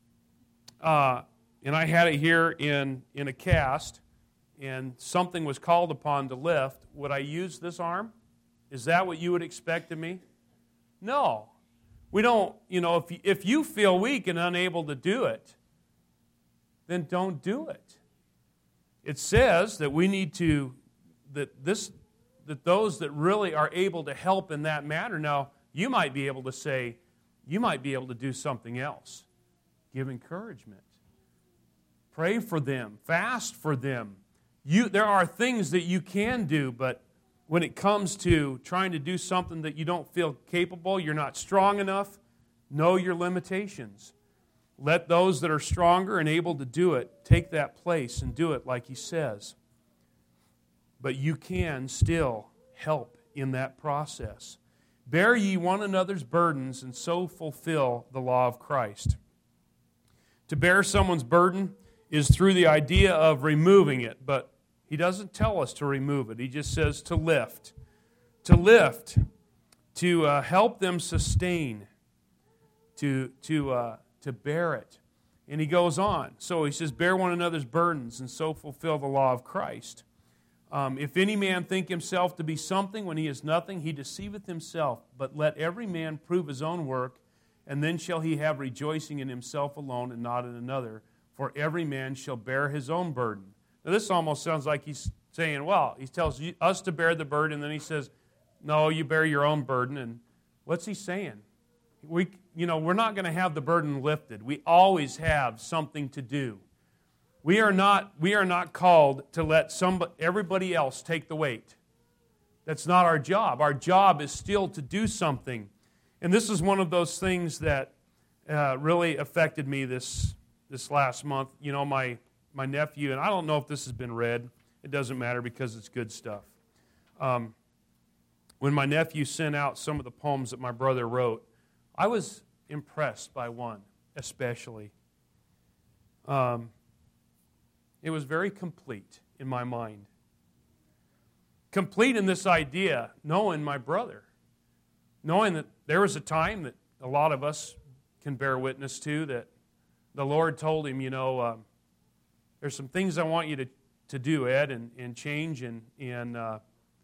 uh, and I had it here in, in a cast, and something was called upon to lift, would I use this arm? Is that what you would expect of me? No. We don't, you know, if you, if you feel weak and unable to do it, then don't do it. It says that we need to, that this... that those that really are able to help in that matter. Now, you might be able to say, you might be able to do something else. Give encouragement. Pray for them. Fast for them. You, there are things that you can do, but when it comes to trying to do something that you don't feel capable, you're not strong enough, know your limitations. Let those that are stronger and able to do it take that place and do it like he says. But you can still help in that process. Bear ye one another's burdens, and so fulfill the law of Christ. To bear someone's burden is through the idea of removing it, but he doesn't tell us to remove it. He just says to lift. To lift, to uh, help them sustain, to, to, uh, to bear it. And he goes on. So he says, bear one another's burdens, and so fulfill the law of Christ. Um, if any man think himself to be something when he is nothing, he deceiveth himself. But let every man prove his own work, and then shall he have rejoicing in himself alone and not in another. For every man shall bear his own burden. Now this almost sounds like he's saying, well, he tells us to bear the burden, and then he says, no, you bear your own burden. And what's he saying? We, you know, we're not going to have the burden lifted. We always have something to do. We are not, we are not called to let somebody, everybody else take the weight. That's not our job. Our job is still to do something. And this is one of those things that uh, really affected me this, this last month. You know, my, my nephew, and I don't know if this has been read. It doesn't matter because it's good stuff. Um, when my nephew sent out some of the poems that my brother wrote, I was impressed by one especially. Um, It was very complete in my mind. Complete in this idea, knowing my brother. Knowing that there was a time that a lot of us can bear witness to, that the Lord told him, you know, uh, there's some things I want you to, to do, Ed, and, and change, and, and uh,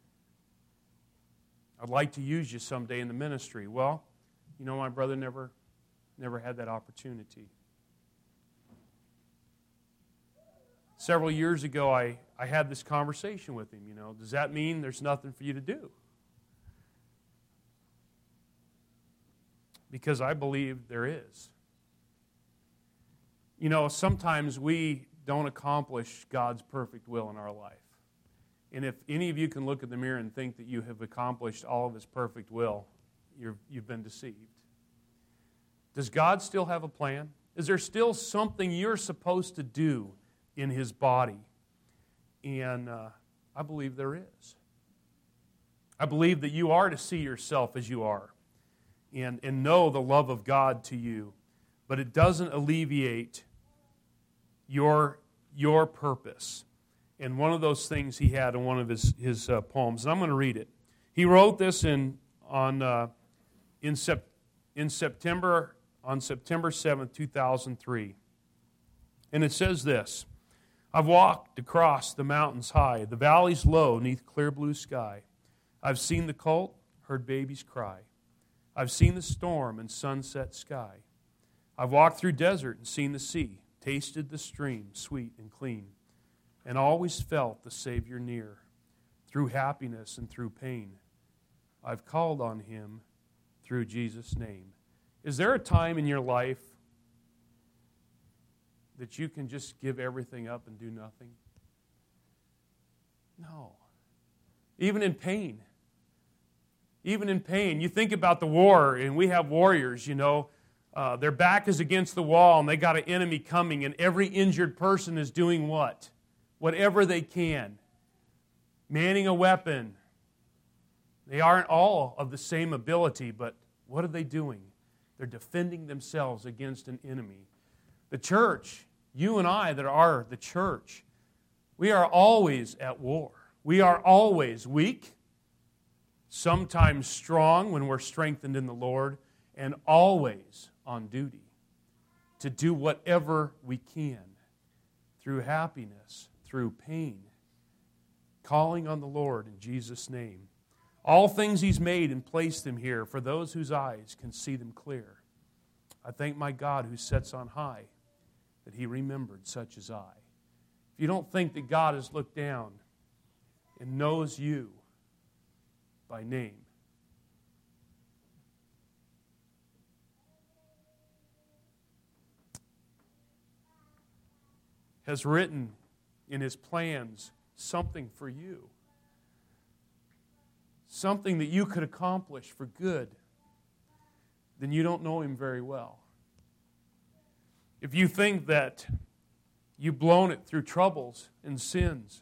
I'd like to use you someday in the ministry. Well, you know, my brother never, never had that opportunity. several years ago, I, I had this conversation with him, you know. Does that mean there's nothing for you to do? Because I believe there is. You know, sometimes we don't accomplish God's perfect will in our life. And if any of you can look in the mirror and think that you have accomplished all of His perfect will, you're, you've been deceived. Does God still have a plan? Is there still something you're supposed to do in His body? And uh, I believe there is. I believe that you are to see yourself as you are and, and know the love of God to you. But it doesn't alleviate your, your purpose. And one of those things he had in one of his, his uh, poems, and I'm going to read it. He wrote this in, on, uh, in, sep- in September, on September seventh, two thousand three. And it says this: I've walked across the mountains high, the valleys low, neath clear blue sky. I've seen the colt, heard babies cry. I've seen the storm and sunset sky. I've walked through desert and seen the sea, tasted the stream, sweet and clean, and always felt the Savior near, through happiness and through pain. I've called on Him through Jesus' name. Is there a time in your life that you can just give everything up and do nothing? No. Even in pain. Even in pain. You think about the war, and we have warriors, you know. Uh, their back is against the wall, and they got an enemy coming, and every injured person is doing what? Whatever they can. Manning a weapon. They aren't all of the same ability, but what are they doing? They're defending themselves against an enemy. The church, you and I that are the church, we are always at war. We are always weak, sometimes strong when we're strengthened in the Lord, and always on duty to do whatever we can through happiness, through pain, calling on the Lord in Jesus' name. All things He's made and placed them here for those whose eyes can see them clear. I thank my God who sits on high that He remembered such as I. If you don't think that God has looked down and knows you by name, has written in His plans something for you, something that you could accomplish for good, then you don't know Him very well. If you think that you've blown it through troubles and sins,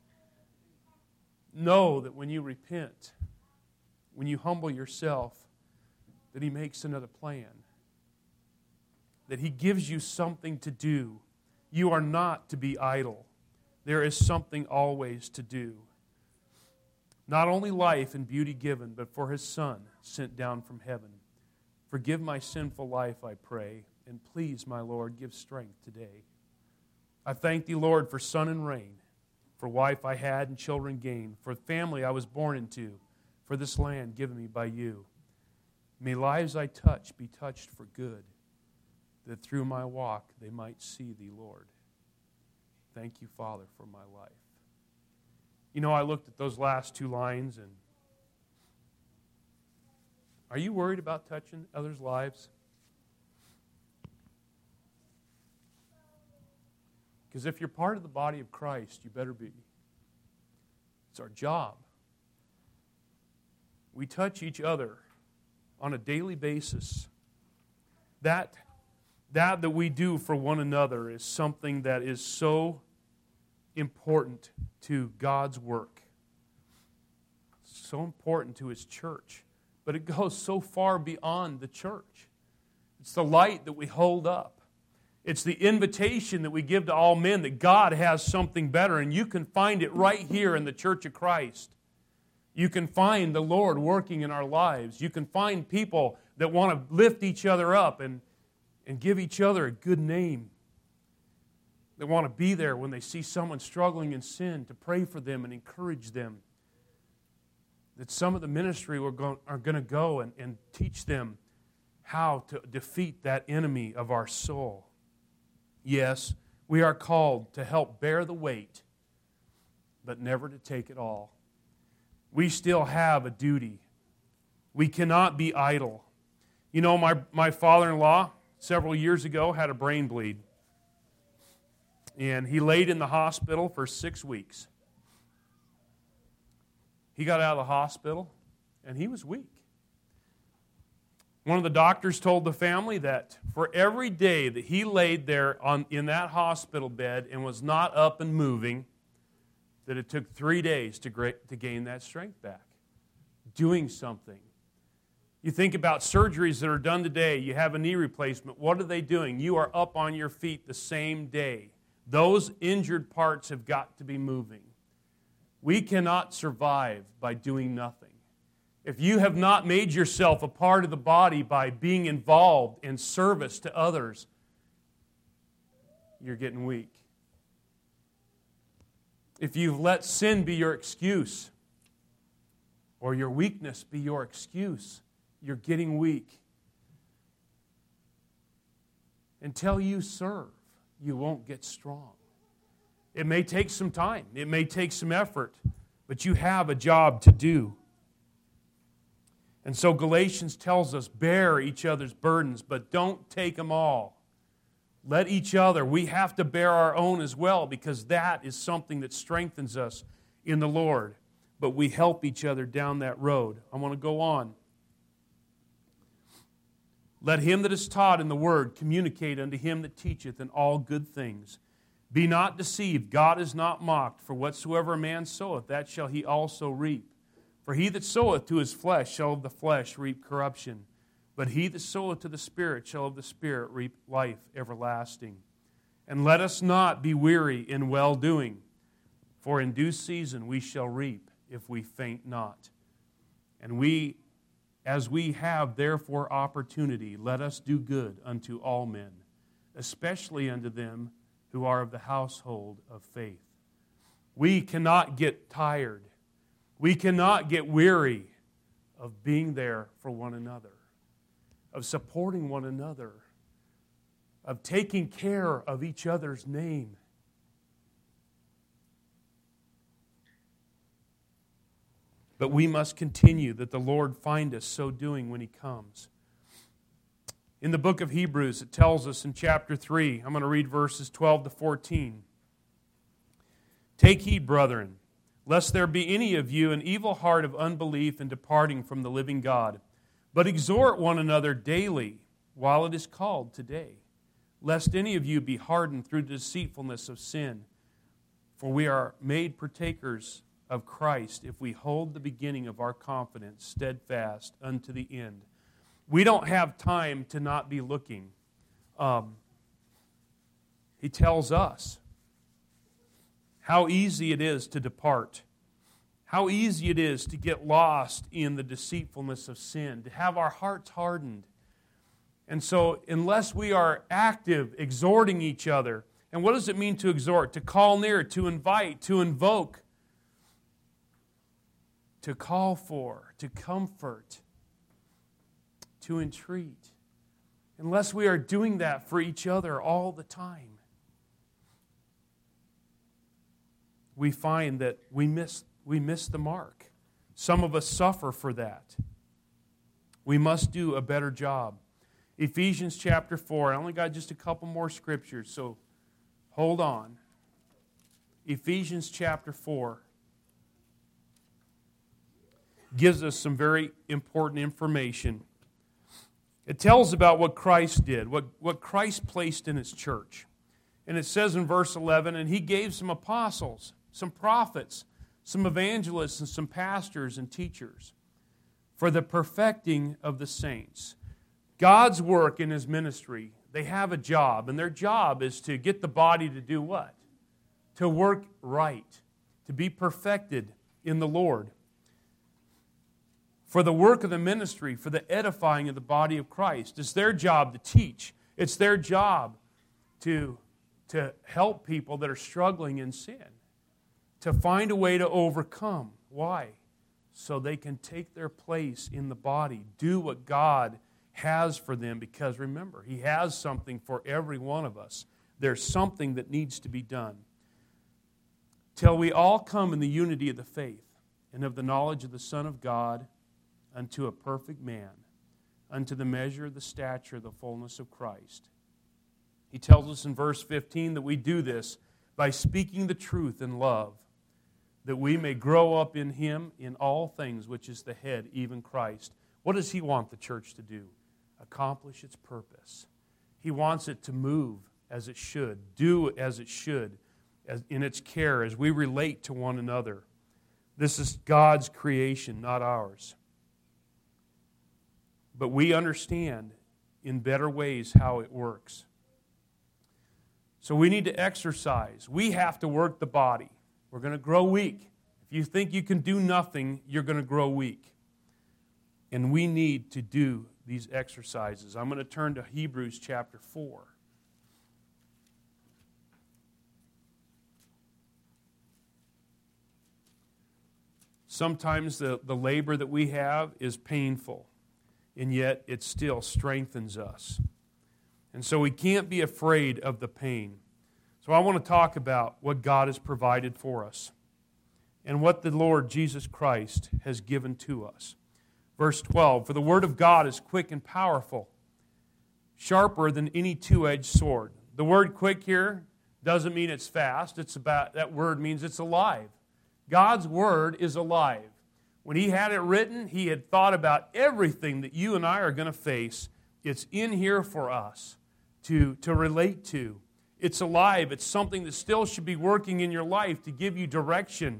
know that when you repent, when you humble yourself, that He makes another plan, that He gives you something to do. You are not to be idle. There is something always to do. Not only life and beauty given, but for His Son sent down from heaven. Forgive my sinful life, I pray, and please, my Lord, give strength today. I thank Thee, Lord, for sun and rain, for wife I had and children gained, for the family I was born into, for this land given me by You. May lives I touch be touched for good, that through my walk they might see Thee, Lord. Thank You, Father, for my life. You know, I looked at those last two lines, and are you worried about touching others' lives? Because if you're part of the body of Christ, you better be. It's our job. We touch each other on a daily basis. That, that that we do for one another is something that is so important to God's work. So important to His church. But it goes so far beyond the church. It's the light that we hold up. It's the invitation that we give to all men that God has something better, and you can find it right here in the Church of Christ. You can find the Lord working in our lives. You can find people that want to lift each other up and, and give each other a good name. They want to be there when they see someone struggling in sin to pray for them and encourage them. That some of the ministry are going, are going to go and, and teach them how to defeat that enemy of our soul. Yes, We are called to help bear the weight, but never to take it all. We still have a duty. We cannot be idle. You know, my, my father-in-law, several years ago, had a brain bleed. And he laid in the hospital for six weeks. He got out of the hospital, and he was weak. One of the doctors told the family that for every day that he laid there on, in that hospital bed and was not up and moving, that it took three days to, gra- to gain that strength back. Doing something. You think about surgeries that are done today. You have a knee replacement. What are they doing? You are up on your feet the same day. Those injured parts have got to be moving. We cannot survive by doing nothing. If you have not made yourself a part of the body by being involved in service to others, you're getting weak. If you've let sin be your excuse, or your weakness be your excuse, you're getting weak. Until you serve, you won't get strong. It may take some time. It may take some effort, but you have a job to do. And so Galatians tells us, bear each other's burdens, but don't take them all. Let each other, we have to bear our own as well, because that is something that strengthens us in the Lord. But we help each other down that road. I want to go on. Let him that is taught in the word communicate unto him that teacheth in all good things. Be not deceived, God is not mocked, for whatsoever a man soweth, that shall he also reap. For he that soweth to his flesh shall of the flesh reap corruption, but he that soweth to the Spirit shall of the Spirit reap life everlasting. And let us not be weary in well-doing, for in due season we shall reap if we faint not. And we, as we have therefore opportunity, let us do good unto all men, especially unto them who are of the household of faith. We cannot get tired. We cannot get weary of being there for one another, of supporting one another, of taking care of each other's name. But we must continue that the Lord find us so doing when He comes. In the book of Hebrews, it tells us in chapter three, I'm going to read verses twelve to fourteen. Take heed, brethren, lest there be any of you an evil heart of unbelief in departing from the living God. But exhort one another daily, while it is called today, lest any of you be hardened through the deceitfulness of sin. For we are made partakers of Christ if we hold the beginning of our confidence steadfast unto the end. We don't have time to not be looking. Um, he tells us how easy it is to depart, how easy it is to get lost in the deceitfulness of sin, to have our hearts hardened. And so unless we are active, exhorting each other, and what does it mean to exhort? To call near, to invite, to invoke, to call for, to comfort, to entreat. Unless we are doing that for each other all the time, we find that we miss, we miss the mark. Some of us suffer for that. We must do a better job. Ephesians chapter four, I only got just a couple more scriptures, so hold on. Ephesians chapter four gives us some very important information. It tells about what Christ did, what, what Christ placed in His church. And it says in verse eleven, and He gave some apostles, some prophets, some evangelists, and some pastors and teachers for the perfecting of the saints. God's work in His ministry, they have a job, and their job is to get the body to do what? To work right, to be perfected in the Lord. For the work of the ministry, for the edifying of the body of Christ. It's their job to teach. It's their job to, to help people that are struggling in sin, to find a way to overcome. Why? So they can take their place in the body, do what God has for them, because remember, He has something for every one of us. there's something that needs to be done. Till we all come in the unity of the faith and of the knowledge of the Son of God unto a perfect man, unto the measure of the stature of the fullness of Christ. He tells us in verse fifteen that we do this by speaking the truth in love, that we may grow up in Him in all things, which is the head, even Christ. What does He want the church to do? Accomplish its purpose. He wants it to move as it should, do as it should, as in its care, as we relate to one another. This is God's creation, not ours. But we understand in better ways how it works. So we need to exercise. We have to work the body. We're going to grow weak. If you think you can do nothing, you're going to grow weak. And we need to do these exercises. I'm going to turn to Hebrews chapter four. Sometimes the, the labor that we have is painful, and yet it still strengthens us. And so we can't be afraid of the pain. So I want to talk about what God has provided for us and what the Lord Jesus Christ has given to us. Verse twelve, for the word of God is quick and powerful, sharper than any two-edged sword. The word quick here doesn't mean it's fast. It's about, that word means it's alive. God's word is alive. When He had it written, He had thought about everything that you and I are going to face. It's in here for us to, to relate to. It's alive. It's something that still should be working in your life to give you direction.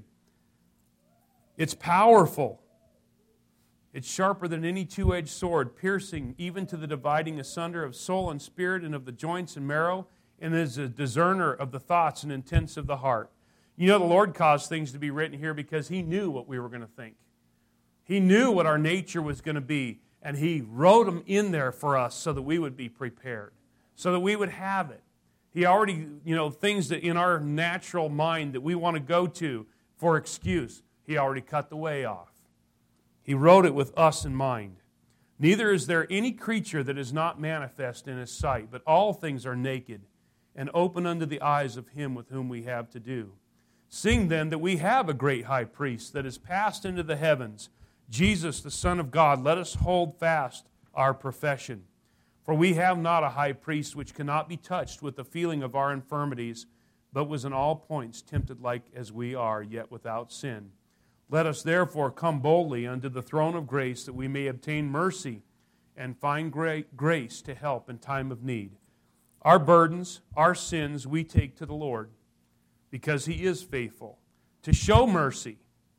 It's powerful. It's sharper than any two-edged sword, piercing even to the dividing asunder of soul and spirit and of the joints and marrow, and is a discerner of the thoughts and intents of the heart. You know, the Lord caused things to be written here because He knew what we were going to think. He knew what our nature was going to be, and He wrote them in there for us so that we would be prepared, so that we would have it. He already, you know, things that in our natural mind that we want to go to for excuse, He already cut the way off. He wrote it with us in mind. Neither is there any creature that is not manifest in His sight, but all things are naked and open unto the eyes of Him with whom we have to do. Seeing then that we have a great high priest that is passed into the heavens, Jesus, the Son of God, let us hold fast our profession. For we have not a high priest which cannot be touched with the feeling of our infirmities, but was in all points tempted like as we are, yet without sin. Let us therefore come boldly unto the throne of grace, that we may obtain mercy and find great grace to help in time of need. Our burdens, our sins, we take to the Lord, because He is faithful to show mercy.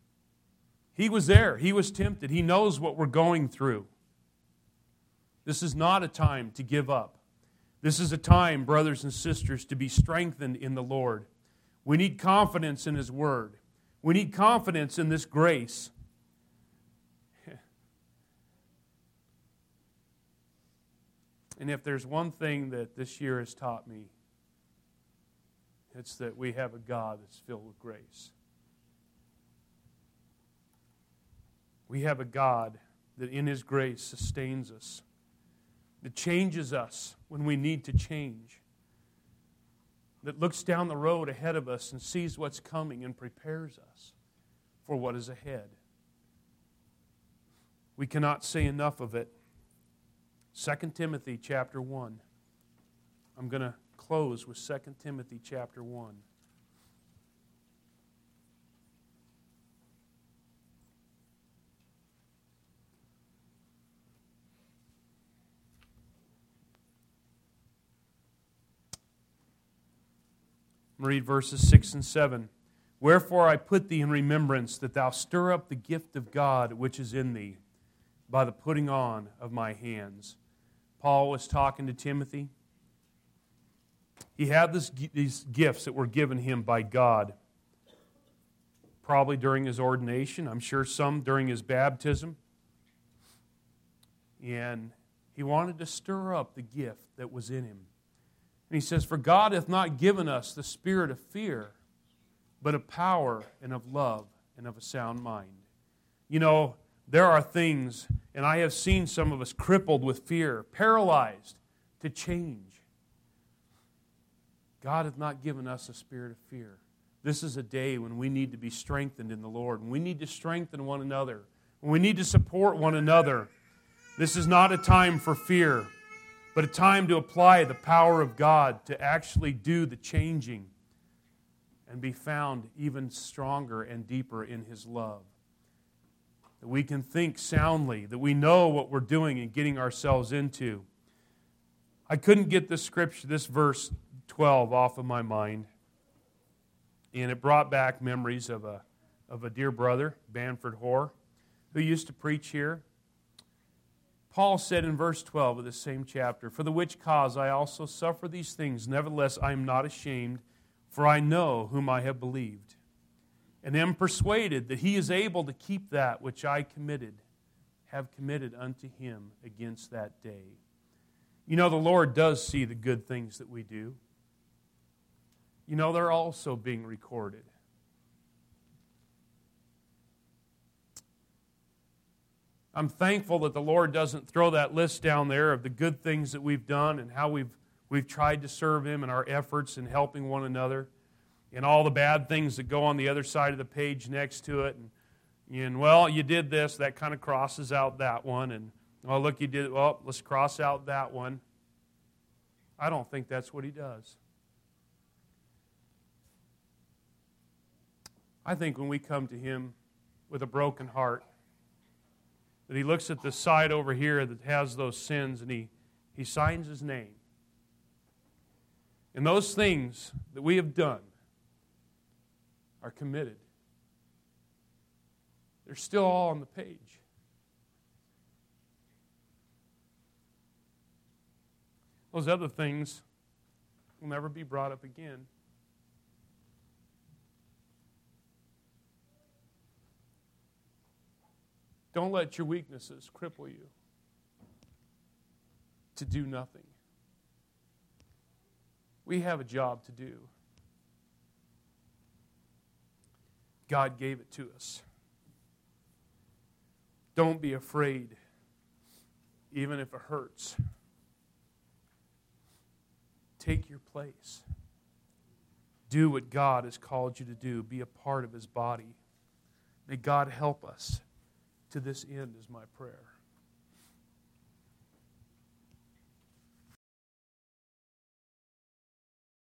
He was there. He was tempted. He knows what we're going through. This is not a time to give up. This is a time, brothers and sisters, to be strengthened in the Lord. We need confidence in His Word. We need confidence in this grace. And if there's one thing that this year has taught me, it's that we have a God that's filled with grace. We have a God that in His grace sustains us, that changes us when we need to change, that looks down the road ahead of us and sees what's coming and prepares us for what is ahead. We cannot say enough of it. Second Timothy chapter one. I'm going to close with Second Timothy chapter one. Read verses six and seven. Wherefore I put thee in remembrance, that thou stir up the gift of God which is in thee by the putting on of my hands. Paul was talking to Timothy. He had this, these gifts that were given him by God, probably during his ordination. I'm sure some during his baptism. And he wanted to stir up the gift that was in him. And he says, for God hath not given us the spirit of fear, but of power and of love and of a sound mind. You know, there are things, and I have seen some of us crippled with fear, paralyzed to change. God hath not given us a spirit of fear. This is a day when we need to be strengthened in the Lord, and we need to strengthen one another, and we need to support one another. This is not a time for fear, but a time to apply the power of God to actually do the changing and be found even stronger and deeper in His love. That we can think soundly, that we know what we're doing and getting ourselves into. I couldn't get this scripture, this verse twelve off of my mind. And it brought back memories of a, of a dear brother, Banford Hoare, who used to preach here. Paul said in verse twelve of this same chapter, "For the which cause I also suffer these things, nevertheless I am not ashamed, for I know whom I have believed, and am persuaded that He is able to keep that which I committed, have committed unto Him against that day." You know, the Lord does see the good things that we do. You know, they're also being recorded. I'm thankful that the Lord doesn't throw that list down there of the good things that we've done and how we've we've tried to serve Him and our efforts in helping one another, and all the bad things that go on the other side of the page next to it. And, and well, you did this, that kind of crosses out that one. And, well, look, you did, well, let's cross out that one. I don't think that's what He does. I think when we come to Him with a broken heart, that He looks at the side over here that has those sins and He, he signs His name. And those things that we have done are committed. They're still all on the page. Those other things will never be brought up again. Don't let your weaknesses cripple you to do nothing. We have a job to do. God gave it to us. Don't be afraid, even if it hurts. Take your place. Do what God has called you to do. Be a part of His body. May God help us. To this end is my prayer.